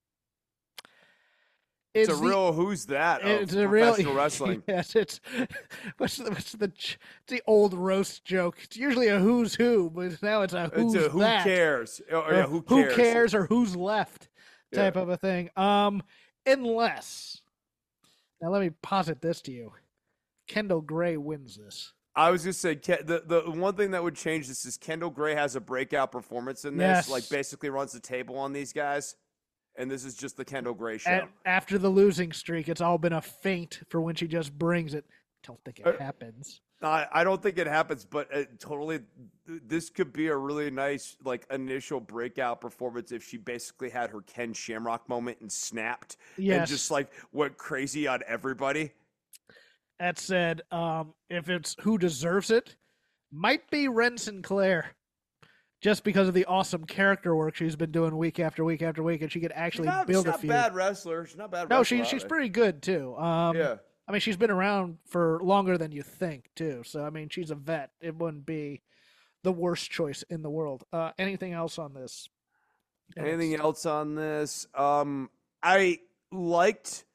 It's is a the- real who's that of It's a real professional wrestling. Yes, it's what's the, what's the it's the old roast joke. It's usually a who's who, but now it's a who's It's a who that. cares? Oh, Or yeah, who cares? Who cares or who's left type Yeah. of a thing. Um, unless now let me posit this to you: Kendall Gray wins this. I was just saying the the one thing that would change this is Kendall Gray has a breakout performance in this, Yes. like basically runs the table on these guys, and this is just the Kendall Gray show. And after the losing streak, it's all been a feint for when she just brings it. Don't think it Uh, happens. I, I don't think it happens, but it totally, this could be a really nice like initial breakout performance if she basically had her Ken Shamrock moment and snapped and Yes. just like went crazy on everybody. That said, um, if it's who deserves it, might be Ren Sinclair. Just because of the awesome character work she's been doing week after week after week, and she could She's actually not, build she's a not feud. bad wrestler. She's not a bad. No, wrestler she, she's either. pretty good too. Um, Yeah. I mean, she's been around for longer than you think too. So I mean, she's a vet. It wouldn't be the worst choice in the world. Uh, anything else on this? Anything else on this? Um, I liked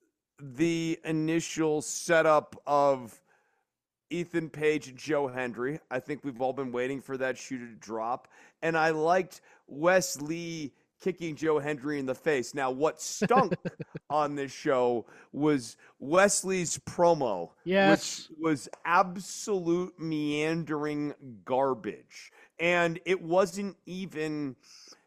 the initial setup of Ethan Page and Joe Hendry. I think we've all been waiting for that shoe to drop. And I liked Wes Lee kicking Joe Hendry in the face. Now, what stunk on this show was Wesley's promo, Yes. which was absolute meandering garbage. And it wasn't even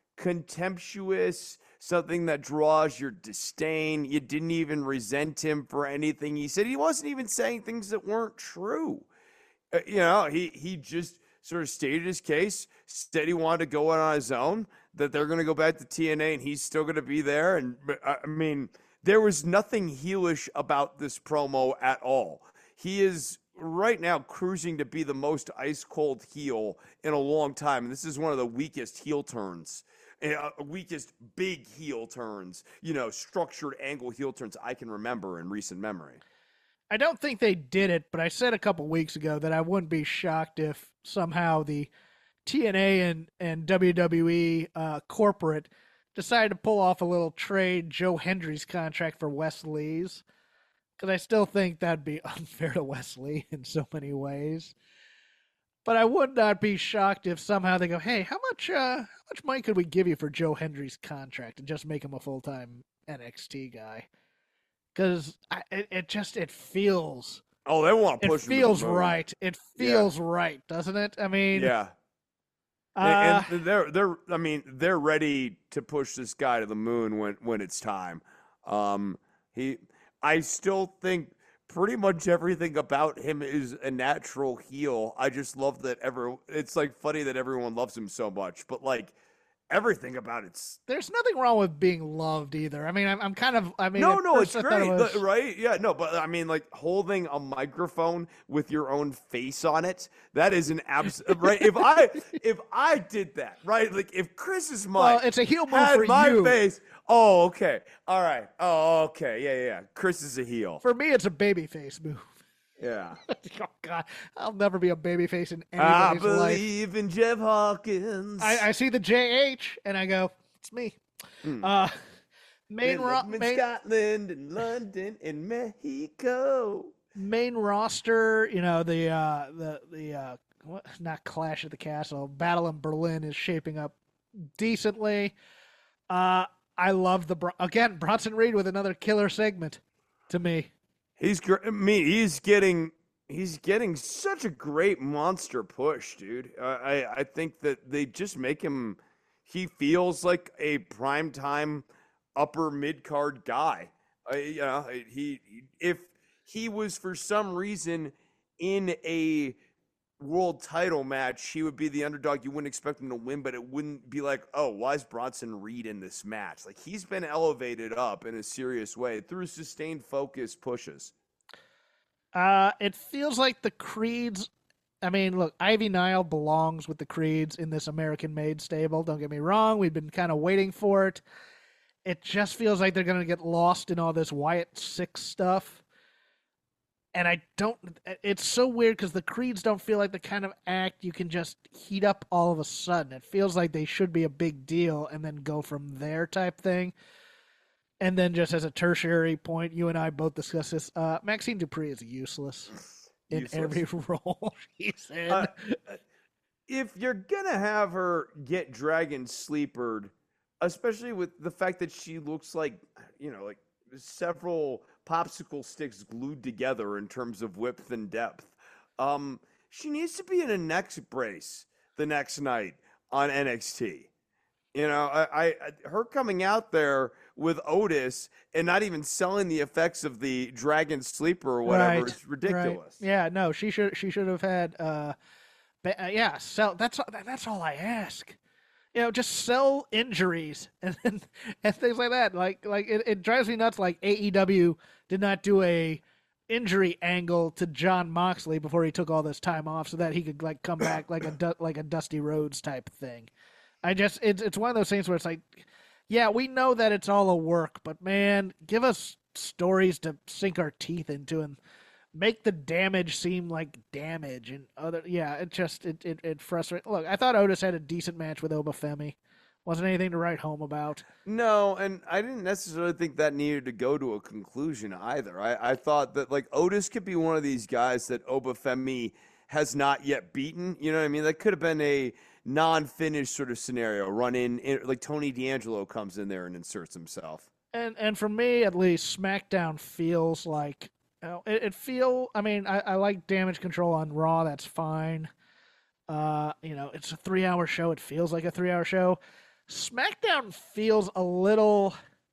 contemptuous, something that draws your disdain. You didn't even resent him for anything he said. He wasn't even saying things that weren't true. Uh, you know, he, he just sort of stated his case, said he wanted to go out on his own, that they're going to go back to T N A and he's still going to be there. And I mean, there was nothing heelish about this promo at all. He is right now cruising to be the most ice cold heel in a long time. And this is one of the weakest heel turns, uh, weakest big heel turns, you know, structured angle heel turns I can remember in recent memory. I don't think they did it, but I said a couple weeks ago that I wouldn't be shocked if somehow the T N A and, and W W E uh, corporate decided to pull off a little trade Joe Hendry's contract for Wes Lee's. Because I still think that'd be unfair to Wes Lee in so many ways. But I would not be shocked if somehow they go, hey, how much uh, how much money could we give you for Joe Hendry's contract and just make him a full-time N X T guy? Because it, it just, it feels, Oh, they want to it push him to the feels moon. right. It feels right, doesn't it? I mean, Yeah. uh, And, and they're they're I mean they're ready to push this guy to the moon when when it's time. Um, he I still think pretty much everything about him is a natural heel. I just love that everyone. It's like funny that everyone loves him so much, but like everything about it's. There's nothing wrong with being loved either. I mean, I'm, I'm kind of. I mean, No, at no, it's first I thought great, it was- right? Yeah, no, but I mean, like holding a microphone with your own face on it. That is an abs. Right? If I if I did that, right? Like if Chris's mic Well, it's a heel move had for my you. face. Oh, okay, all right. Oh, okay, yeah, yeah. yeah. Chris is a heel. For me, it's a babyface move. Yeah. Oh God, I'll never be a babyface in I anybody's life. believe in Jeff Hawkins. I, I see the J H and I go, it's me. Hmm. Uh, main, In ro- in main, Scotland and London and Mexico. main roster. You know the uh, the the uh, what, not Clash at the Castle. Battle in Berlin is shaping up decently. Uh, I love the Bro- again Bronson Reed with another killer segment to me. He's great. I mean, he's getting he's getting such a great monster push, dude. Uh, I I think that they just make him. He feels like a primetime upper mid card guy. Uh, you know, he if he was for some reason in a world title match, he would be the underdog. You wouldn't expect him to win, but it wouldn't be like, oh, why is Bronson Reed in this match? Like he's been elevated up in a serious way through sustained focus pushes. Uh, it feels like the Creeds. I mean, look, Ivy Nile belongs with the Creeds in this American-made stable. Don't get me wrong; we've been kind of waiting for it. It just feels like they're going to get lost in all this Wyatt Six stuff. And I don't, it's so weird because the Creeds don't feel like the kind of act you can just heat up all of a sudden. It feels like they should be a big deal and then go from there type thing. And then just as a tertiary point, you and I both discussed this, uh, Maxine Dupree is useless in Useless. every role she's in. Uh, if you're gonna have her get Dragon sleepered, especially with the fact that she looks like, you know, like several popsicle sticks glued together in terms of width and depth, um, she needs to be in a neck brace the next night on N X T. You know, I, I her coming out there with Otis and not even selling the effects of the Dragon Sleeper or whatever Right, is ridiculous. Right. Yeah, no, she should she should have had uh, ba- uh yeah, sell that's all- that's all I ask. You know, just sell injuries and and, and things like that. Like like it, it drives me nuts like A E W did not do a injury angle to John Moxley before he took all this time off so that he could like come back like a du- like a Dusty Rhodes type thing. I just it's it's one of those things where it's like, yeah, we know that it's all a work, but man, give us stories to sink our teeth into and make the damage seem like damage and other. Yeah, it just it it, it frustrates. Look, I thought Otis had a decent match with Obafemi. Wasn't anything to write home about. No, and I didn't necessarily think that needed to go to a conclusion either. I, I thought that like Otis could be one of these guys that Obafemi has not yet beaten. You know what I mean? That could have been a non-finished sort of scenario. Run in, in like Tony D'Angelo comes in there and inserts himself. And and for me at least, SmackDown feels like you know, it, it feel. I mean, I, I like Damage Control on Raw. That's fine. Uh, you know, it's a three-hour show. It feels like a three-hour show. SmackDown feels a little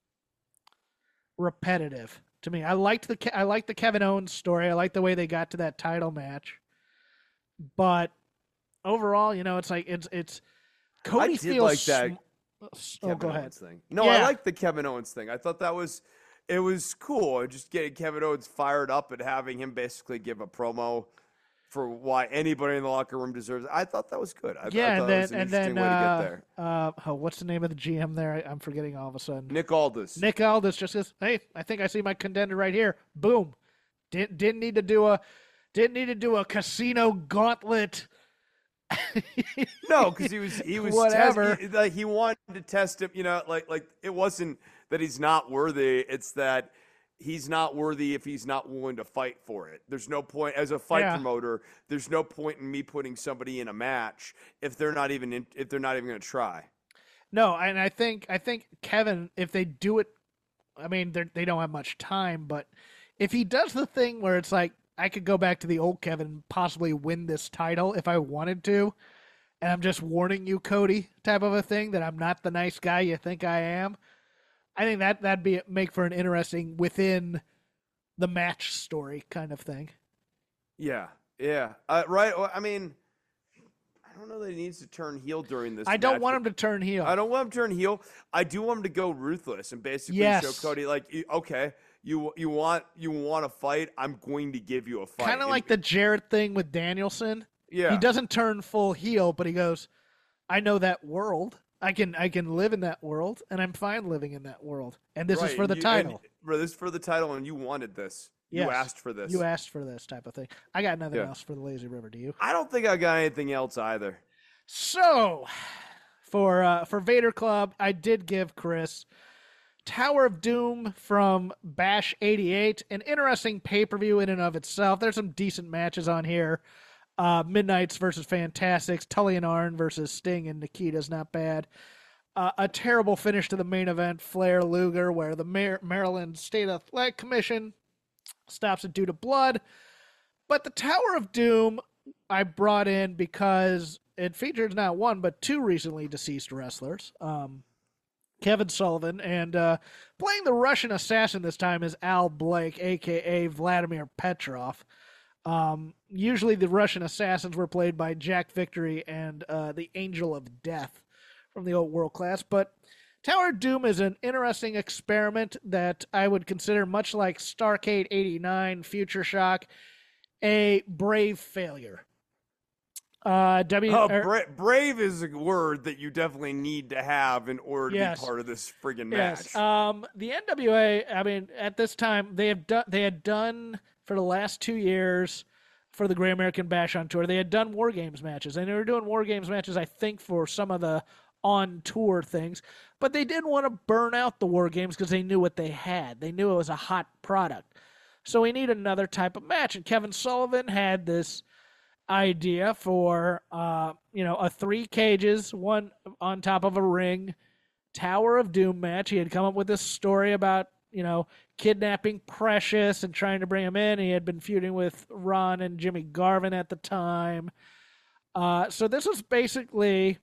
repetitive to me. I liked the Ke- I liked the Kevin Owens story. I liked the way they got to that title match. But overall, you know, it's like it's it's Cody I did feels like that sm- Oh, Kevin go ahead. Owens thing. No, I Yeah. like the Kevin Owens thing. I thought that was it was cool. Just getting Kevin Owens fired up and having him basically give a promo for why anybody in the locker room deserves it. I thought that was good. I, Yeah, I and thought then it was an and interesting then way to uh, get there. uh, oh, what's the name of the G M there? I, I'm forgetting all of a sudden. Nick Aldis. Nick Aldis just says, "Hey, I think I see my contender right here." Boom. Didn't didn't need to do a didn't need to do a casino gauntlet. No, because he was he was Whatever. Test, he, like he wanted to test him. You know, like like it wasn't that he's not worthy. It's that he's not worthy if he's not willing to fight for it. There's no point as a fight Yeah. promoter. There's no point in me putting somebody in a match if they're not even in, if they're not even going to try. No, and I think I think Kevin, if they do it, I mean they they don't have much time, but if he does the thing where it's like I could go back to the old Kevin and possibly win this title if I wanted to, and I'm just warning you, Cody, type of a thing that I'm not the nice guy you think I am. I think that that'd be make for an interesting within the match story kind of thing. Yeah, yeah, uh, right. Well, I mean, I don't know that he needs to turn heel during this. I don't match, want him to turn heel. I don't want him to turn heel. I do want him to go ruthless and basically Yes. show Cody like, you- okay, you you want you want a fight? I'm going to give you a fight. Kind of And- like the Jarrett thing with Danielson. yeah, He doesn't turn full heel, but he goes, I know that world. I can I can live in that world, and I'm fine living in that world. And this right, is for the and you- title. and- bro, this is for the title, and you wanted this. Yes. You asked for this. You asked for this type of thing. I got nothing Yeah. else for the Lazy River. Do you? I don't think I got anything else either. So, for uh, for Vader Club, I did give Chris Tower of Doom from Bash eighty-eight, an interesting pay-per-view in and of itself. There's some decent matches on here. Uh, Midnight's versus Fantastics, Tully and Arn versus Sting and Nikita's not bad. Uh, a terrible finish to the main event, Flair Luger, where the Mar- Maryland State Athletic Commission stops it due to blood. But the Tower of Doom I brought in because it features not one, but two recently deceased wrestlers. Um, Kevin Sullivan, and uh, playing the Russian assassin this time is Al Blake, a k a. Vladimir Petrov. Um, usually the Russian assassins were played by Jack Victory and uh, the Angel of Death from the old World Class, but Tower of Doom is an interesting experiment that I would consider, much like Starrcade eighty-nine, Future Shock, a brave failure. Uh, W. Oh, er, bra- brave is a word that you definitely need to have in order to Yes. be part of this friggin' yes. match. Um, the N W A. I mean, at this time, they have done. They had done for the last two years for the Great American Bash on tour. They had done War Games matches, and they were doing War Games matches, I think, for some of the on tour things. But they didn't want to burn out the War Games because they knew what they had. They knew it was a hot product. So we need another type of match. And Kevin Sullivan had this idea for, uh, you know, a three cages, one on top of a ring, Tower of Doom match. He had come up with this story about, you know, kidnapping Precious and trying to bring him in. He had been feuding with Ron and Jimmy Garvin at the time. Uh, so this was basically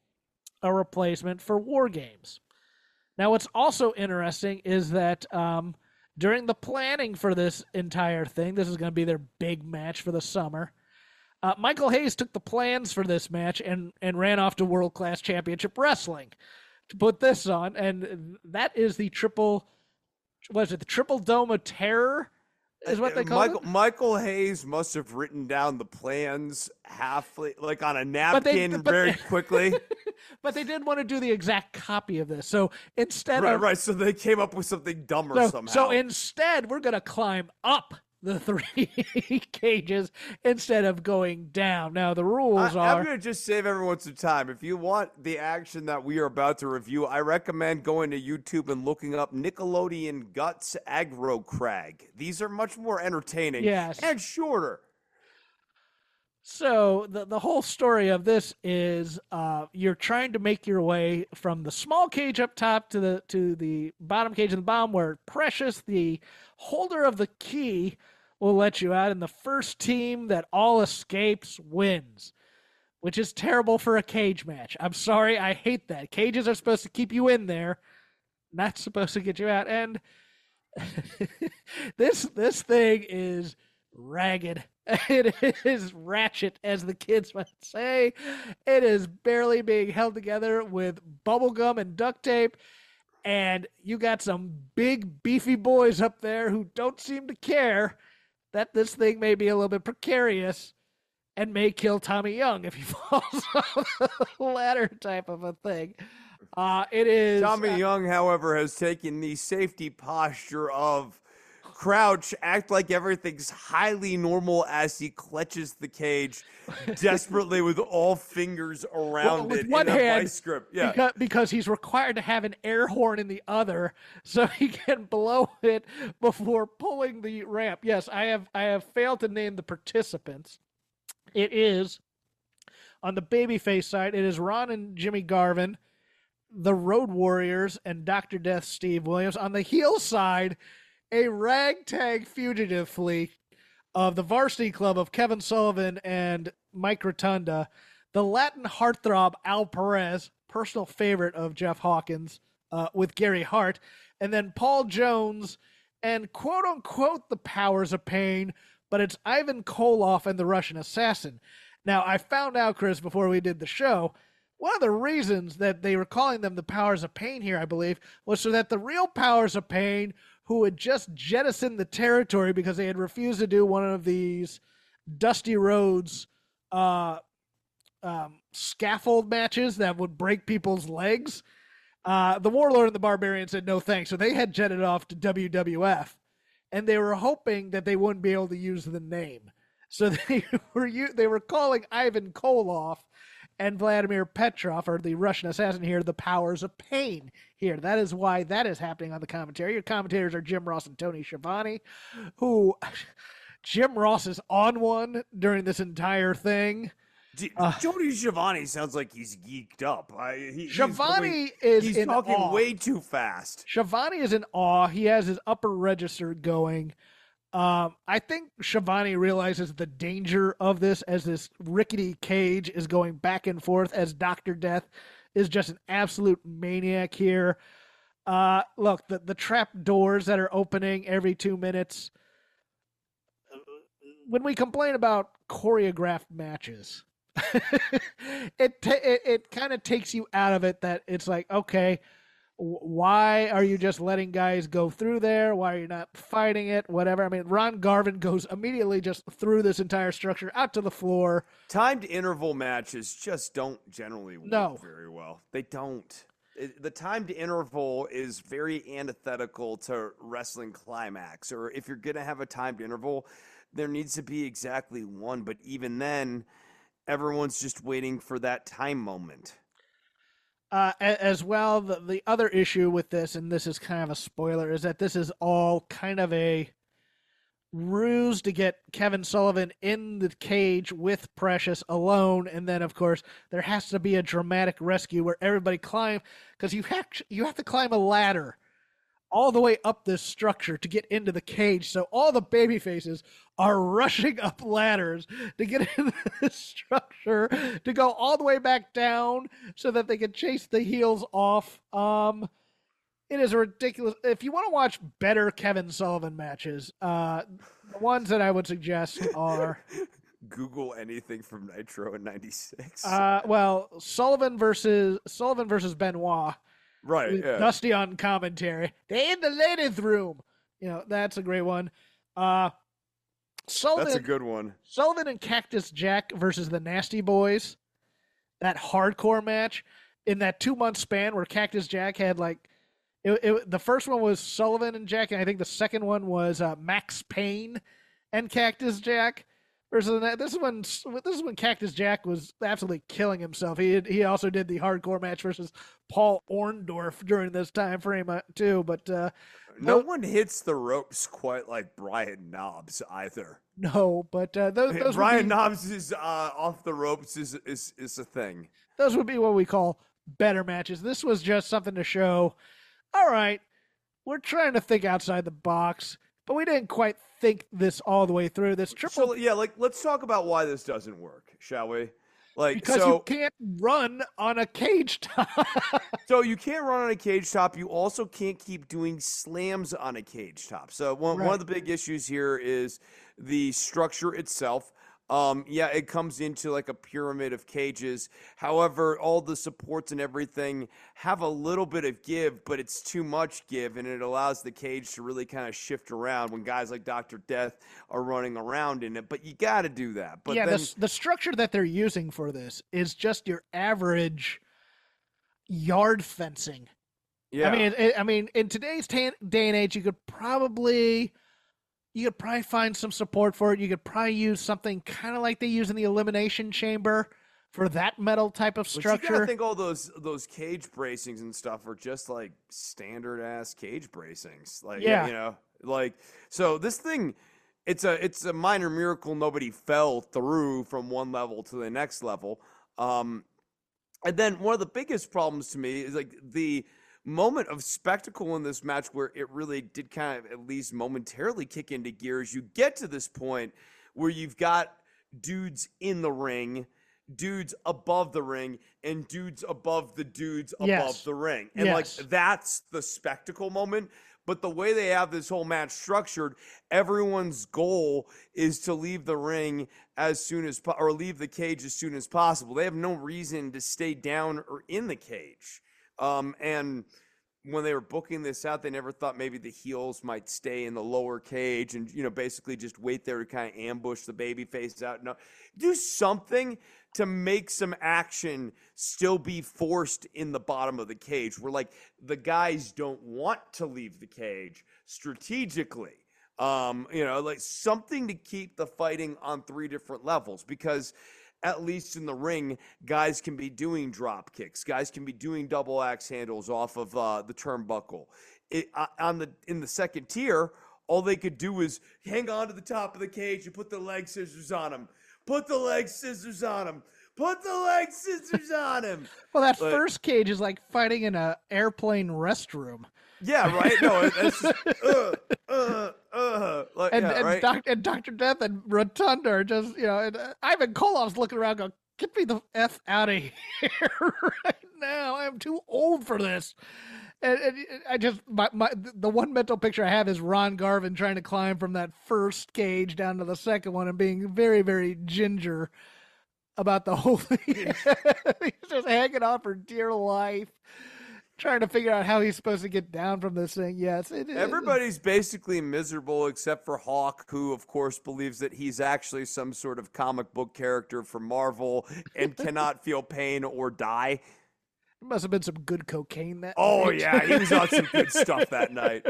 a replacement for War Games. Now, what's also interesting is that um, during the planning for this entire thing, this is going to be their big match for the summer, uh, Michael Hayes took the plans for this match and, and ran off to World Class Championship Wrestling to put this on. And that is the triple, what is it, the Triple Dome of Terror is what they call Michael, it? Michael Hayes must have written down the plans half, like on a But they- napkin but very they- quickly. But they did want to do the exact copy of this. So instead right, of right. So they came up with something dumber So, somehow. so instead, we're going to climb up the three cages instead of going down. Now, the rules I, are... I'm going to just save everyone some time. If you want the action that we are about to review, I recommend going to YouTube and looking up Nickelodeon Guts Aggro Crag. These are much more entertaining Yes. and shorter. So the the whole story of this is uh, you're trying to make your way from the small cage up top to the to the bottom cage in the bottom, where Precious, the holder of the key, will let you out, and the first team that all escapes wins, which is terrible for a cage match. I'm sorry, I hate that. Cages are supposed to keep you in there, not supposed to get you out. And this this thing is ragged. It is ratchet, as the kids might say. It is barely being held together with bubble gum and duct tape. And you got some big, beefy boys up there who don't seem to care that this thing may be a little bit precarious and may kill Tommy Young if he falls off the ladder, type of a thing. Uh, it is. Tommy uh, Young, however, has taken the safety posture of crouch, act like everything's highly normal as he clutches the cage desperately with all fingers around with it one in a hand, vice grip. Yeah. Because, because he's required to have an air horn in the other so he can blow it before pulling the ramp. Yes, I have I have failed to name the participants. It is, on the babyface side, it is Ron and Jimmy Garvin, the Road Warriors, and Doctor Death Steve Williams. On the heel side, a ragtag fugitive fleet of the Varsity Club of Kevin Sullivan and Mike Rotunda, the Latin heartthrob Al Perez, personal favorite of Jeff Hawkins, uh, with Gary Hart, and then Paul Jones and quote unquote the powers of pain, but it's Ivan Koloff and the Russian assassin. Now, I found out, Chris, before we did the show, one of the reasons that they were calling them the powers of pain here, I believe, was so that the real powers of pain, who had just jettisoned the territory because they had refused to do one of these Dusty Rhodes uh, um, scaffold matches that would break people's legs, uh, the Warlord and the Barbarian said no thanks, so they had jetted off to W W F, and they were hoping that they wouldn't be able to use the name. So they were they were calling Ivan Koloff and Vladimir Petrov, or the Russian assassin here, the powers of pain here. That is why that is happening on the commentary. Your commentators are Jim Ross and Tony Schiavone, who Jim Ross is on one during this entire thing. Uh, Tony Schiavone sounds like he's geeked up. I, he, Schiavone he's is he's in talking awe. way too fast. Schiavone is in awe. He has his upper register going. Um, I think Schiavone realizes the danger of this as this rickety cage is going back and forth, as Doctor Death is just an absolute maniac here. Uh, look, the, the trap doors that are opening every two minutes. When we complain about choreographed matches, it, t- it, it kind of takes you out of it, that it's like, okay, why are you just letting guys go through there? Why are you not fighting it? Whatever. I mean, Ron Garvin goes immediately just through this entire structure out to the floor. Timed interval matches just don't generally work no. very well. They don't. It, the timed interval is very antithetical to wrestling climax. Or if you're going to have a timed interval, there needs to be exactly one. But even then, everyone's just waiting for that time moment. Uh, as well, the, the other issue with this, and this is kind of a spoiler, is that this is all kind of a ruse to get Kevin Sullivan in the cage with Precious alone, and then, of course, there has to be a dramatic rescue where everybody climb, because you have, you have to climb a ladder all the way up this structure to get into the cage, so all the baby faces are rushing up ladders to get into the structure to go all the way back down so that they can chase the heels off. Um, it is ridiculous. If you want to watch better Kevin Sullivan matches, uh, the ones that I would suggest are... Google anything from Nitro in ninety-six. Uh, well, Sullivan versus Sullivan versus Benoit. Right, yeah. Dusty on commentary. They in the ladies' room. You know, that's a great one. Uh, Sullivan, that's a good one. Sullivan and Cactus Jack versus the Nasty Boys. That hardcore match in that two-month span where Cactus Jack had like, it, it, the first one was Sullivan and Jack, and I think the second one was uh, Max Payne and Cactus Jack. Versus that, this is when this is when Cactus Jack was absolutely killing himself. He had, he also did the hardcore match versus Paul Orndorff during this time frame uh, too. But uh, no those, one hits the ropes quite like Brian Knobbs either. No, but uh, those, those Brian be, Knobbs is uh, off the ropes is is is a thing. Those would be what we call better matches. This was just something to show. All right, we're trying to think outside the box, but we didn't quite think this all the way through. This triple, so, yeah, like let's talk about why this doesn't work, shall we? Like, because so, you can't run on a cage top. So you can't run on a cage top. You also can't keep doing slams on a cage top. So one Right. one of the big issues here is the structure itself. Um, yeah, it comes into like a pyramid of cages. However, all the supports and everything have a little bit of give, but it's too much give, and it allows the cage to really kind of shift around when guys like Doctor Death are running around in it. But you got to do that. But yeah, then, the, the structure that they're using for this is just your average yard fencing. yeah, I mean, it, I mean, in today's ta- day and age, you could probably, you could probably find some support for it. You could probably use something kind of like they use in the Elimination Chamber for that metal type of But you structure. gotta think all those those cage bracings and stuff are just like standard ass cage bracings. Like Yeah. you know, like so this thing, it's a it's a minor miracle nobody fell through from one level to the next level. Um, and then one of the biggest problems to me is like the moment of spectacle in this match where it really did kind of at least momentarily kick into gears. You get to this point where you've got dudes in the ring, dudes above the ring, and dudes above the dudes above Yes. the ring. And Yes. like that's the spectacle moment. But the way they have this whole match structured, everyone's goal is to leave the ring as soon as po- or leave the cage as soon as possible. They have no reason to stay down or in the cage. Um, and when they were booking this out, they never thought maybe the heels might stay in the lower cage and, you know, basically just wait there to kind of ambush the baby face out. No, do something to make some action still be forced in the bottom of the cage where, like, the guys don't want to leave the cage strategically. Um, you know, like something to keep the fighting on three different levels, because at least in the ring, guys can be doing drop kicks. Guys can be doing double axe handles off of uh, the turnbuckle. It, uh, on the in the second tier, all they could do is hang on to the top of the cage and put the leg scissors on him. Put the leg scissors on him. Put the leg scissors on him. Well, that Like- first cage is like fighting in a airplane restroom. Yeah, right. No, that's just, uh, uh, uh, like, And, yeah, and, right. Doc, and Doctor Death and Rotunda are just, you know, and uh, Ivan Koloff's looking around going, get me the F out of here right now. I'm too old for this. And, and I just, my, my, the one mental picture I have is Ron Garvin trying to climb from that first cage down to the second one and being very, very ginger about the whole thing. He's just hanging on for dear life, trying to figure out how he's supposed to get down from this thing. Yes, it is. Everybody's basically miserable except for Hawk, who, of course, believes that he's actually some sort of comic book character from Marvel and cannot feel pain or die. There must have been some good cocaine that Oh, night. yeah, he was on some good stuff that night.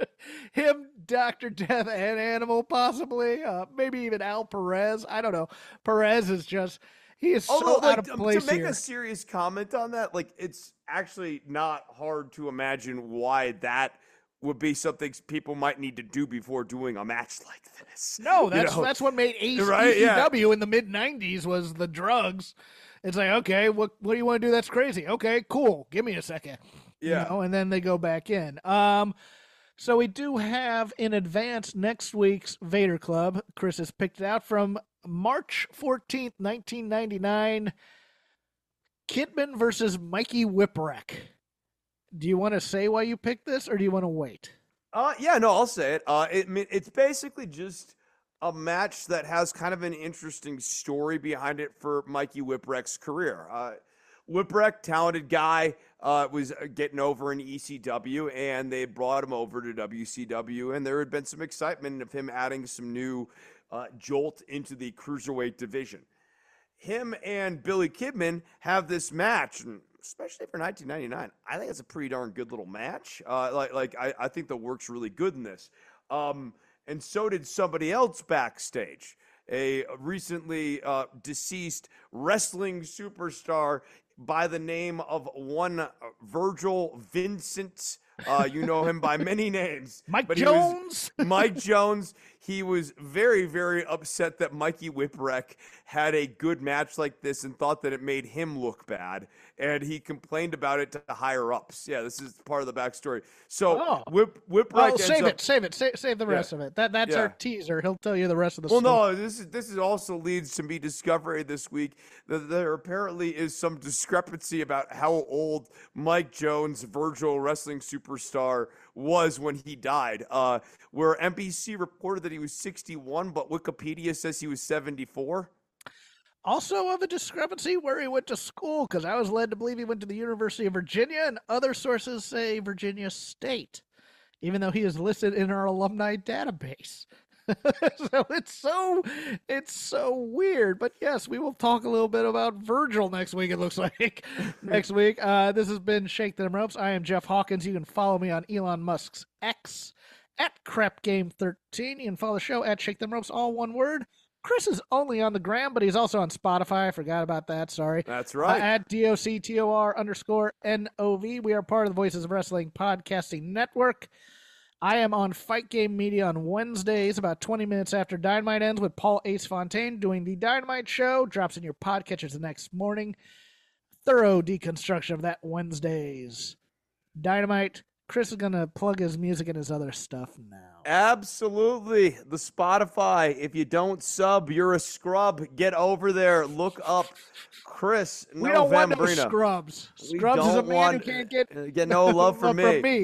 Him, Doctor Death, and Animal, possibly. Uh, maybe even Al Perez. I don't know. Perez is just, he is so Although, out like, of place to make here. a serious comment on that, like, it's actually not hard to imagine why that would be something people might need to do before doing a match like this. No, You that's know? that's what made A C Right, yeah. W in the mid nineties was the drugs. It's like, okay, what what do you want to do that's crazy? Okay, cool. Give me a second. Yeah. You know, and then they go back in. Um, so we do have in advance next week's Vader Club. Chris has picked it out from March fourteenth, nineteen ninety-nine. Kidman versus Mikey Whipwreck. Do you want to say why you picked this, or do you want to wait? Uh, yeah, no, I'll say it. Uh, it I mean, it's basically just a match that has kind of an interesting story behind it for Mikey Whipwreck's career. Uh, Whipwreck, talented guy, uh, was getting over in E C W, and they brought him over to W C W, and there had been some excitement of him adding some new uh, jolt into the cruiserweight division. Him and Billy Kidman have this match, and especially for nineteen ninety-nine, I think it's a pretty darn good little match. Uh, like, like I, I think the work's really good in this. Um, and so did somebody else backstage, a recently uh, deceased wrestling superstar by the name of one Virgil Vincent. Uh, you know him by many names. Mike but he was- Jones? Mike Jones. He was very, very upset that Mikey Whipwreck had a good match like this and thought that it made him look bad. And he complained about it to higher ups. Yeah, this is part of the backstory. So Oh. Whip, Whipwreck Oh, ends save up, it, save it, save, save the Yeah. rest of it. That that's Yeah. our teaser. He'll tell you the rest of the Well, story. no, this is this is also leads to me discovering this week that there apparently is some discrepancy about how old Mike Jones, Virgil wrestling superstar, was when he died. Uh, where N B C reported that he was sixty-one, but Wikipedia says he was seventy-four. Also of a discrepancy where he went to school, because I was led to believe he went to the University of Virginia, and other sources say Virginia State, even though he is listed in our alumni database. So it's so it's so weird. But yes, we will talk a little bit about Virgil next week, it looks like. Next week. Uh, this has been Shake Them Ropes. I am Jeff Hawkins. You can follow me on Elon Musk's X at Crap Game thirteen. You can follow the show at Shake Them Ropes, all one word. Chris is only on the gram, but he's also on Spotify. I forgot about that. Sorry. That's Uh, right. at D O C T O R underscore N O V. We are part of the Voices of Wrestling podcasting network. I am on Fight Game Media on Wednesdays, about twenty minutes after Dynamite ends, with Paul Ace Fontaine doing the Dynamite show. Drops in your podcatchers the next morning. Thorough deconstruction of that Wednesdays. Dynamite. Chris is going to plug his music and his other stuff now. Absolutely. The Spotify. If you don't sub, you're a scrub. Get over there. Look up Chris We don't want no Novembrino. scrubs. We Scrubs is a don't man want- who can't get uh, get no love from me. me.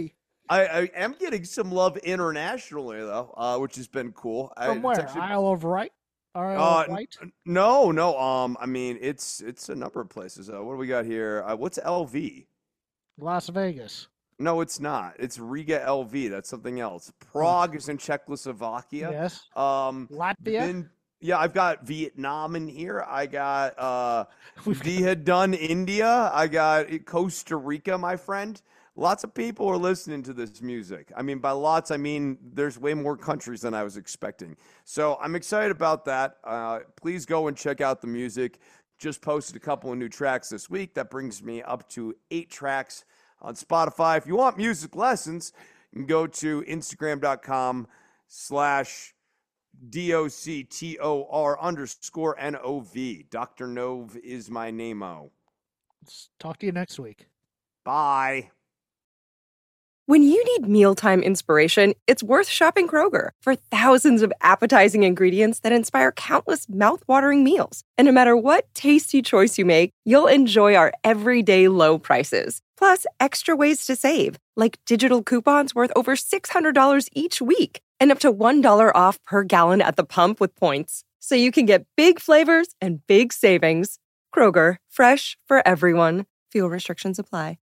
I, I am getting some love internationally though, uh, which has been cool. From I, where? actually, Isle of Wight? Isle uh, of Wight? n- no, no. Um, I mean, it's it's a number of places. Uh, what do we got here? Uh, what's L V? Las Vegas. No, it's not. It's Riga L V. That's something else. Prague is in Czechoslovakia. Yes. Um, Latvia. then, yeah, I've got Vietnam in here. I got uh, We've got- Dihadun, India. I got Costa Rica, my friend. Lots of people are listening to this music. I mean, by lots, I mean there's way more countries than I was expecting. So I'm excited about that. Uh, please go and check out the music. Just posted a couple of new tracks this week. That brings me up to eight tracks on Spotify. If you want music lessons, you can go to Instagram.com slash D-O-C-T-O-R underscore N-O-V. Doctor Nove is my name-o. Let's talk to you next week. Bye. When you need mealtime inspiration, it's worth shopping Kroger for thousands of appetizing ingredients that inspire countless mouthwatering meals. And no matter what tasty choice you make, you'll enjoy our everyday low prices. Plus, extra ways to save, like digital coupons worth over six hundred dollars each week and up to one dollar off per gallon at the pump with points. So you can get big flavors and big savings. Kroger, fresh for everyone. Fuel restrictions apply.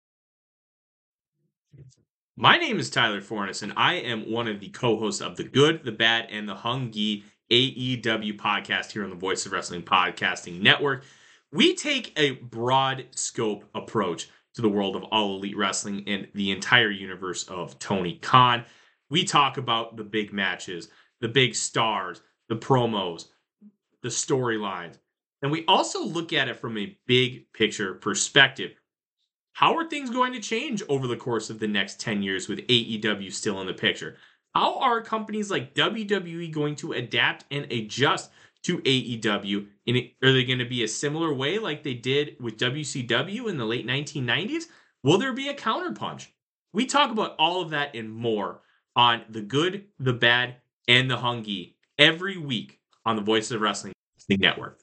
My name is Tyler Fornes, and I am one of the co-hosts of the Good, the Bad, and the Hungy A E W podcast here on the Voice of Wrestling Podcasting Network. We take a broad scope approach to the world of All Elite Wrestling and the entire universe of Tony Khan. We talk about the big matches, the big stars, the promos, the storylines, and we also look at it from a big picture perspective. How are things going to change over the course of the next ten years with A E W still in the picture? How are companies like W W E going to adapt and adjust to A E W? And are they going to be a similar way like they did with W C W in the late nineteen nineties? Will there be a counterpunch? We talk about all of that and more on The Good, the Bad, and the Hungy every week on the Voice of Wrestling Network.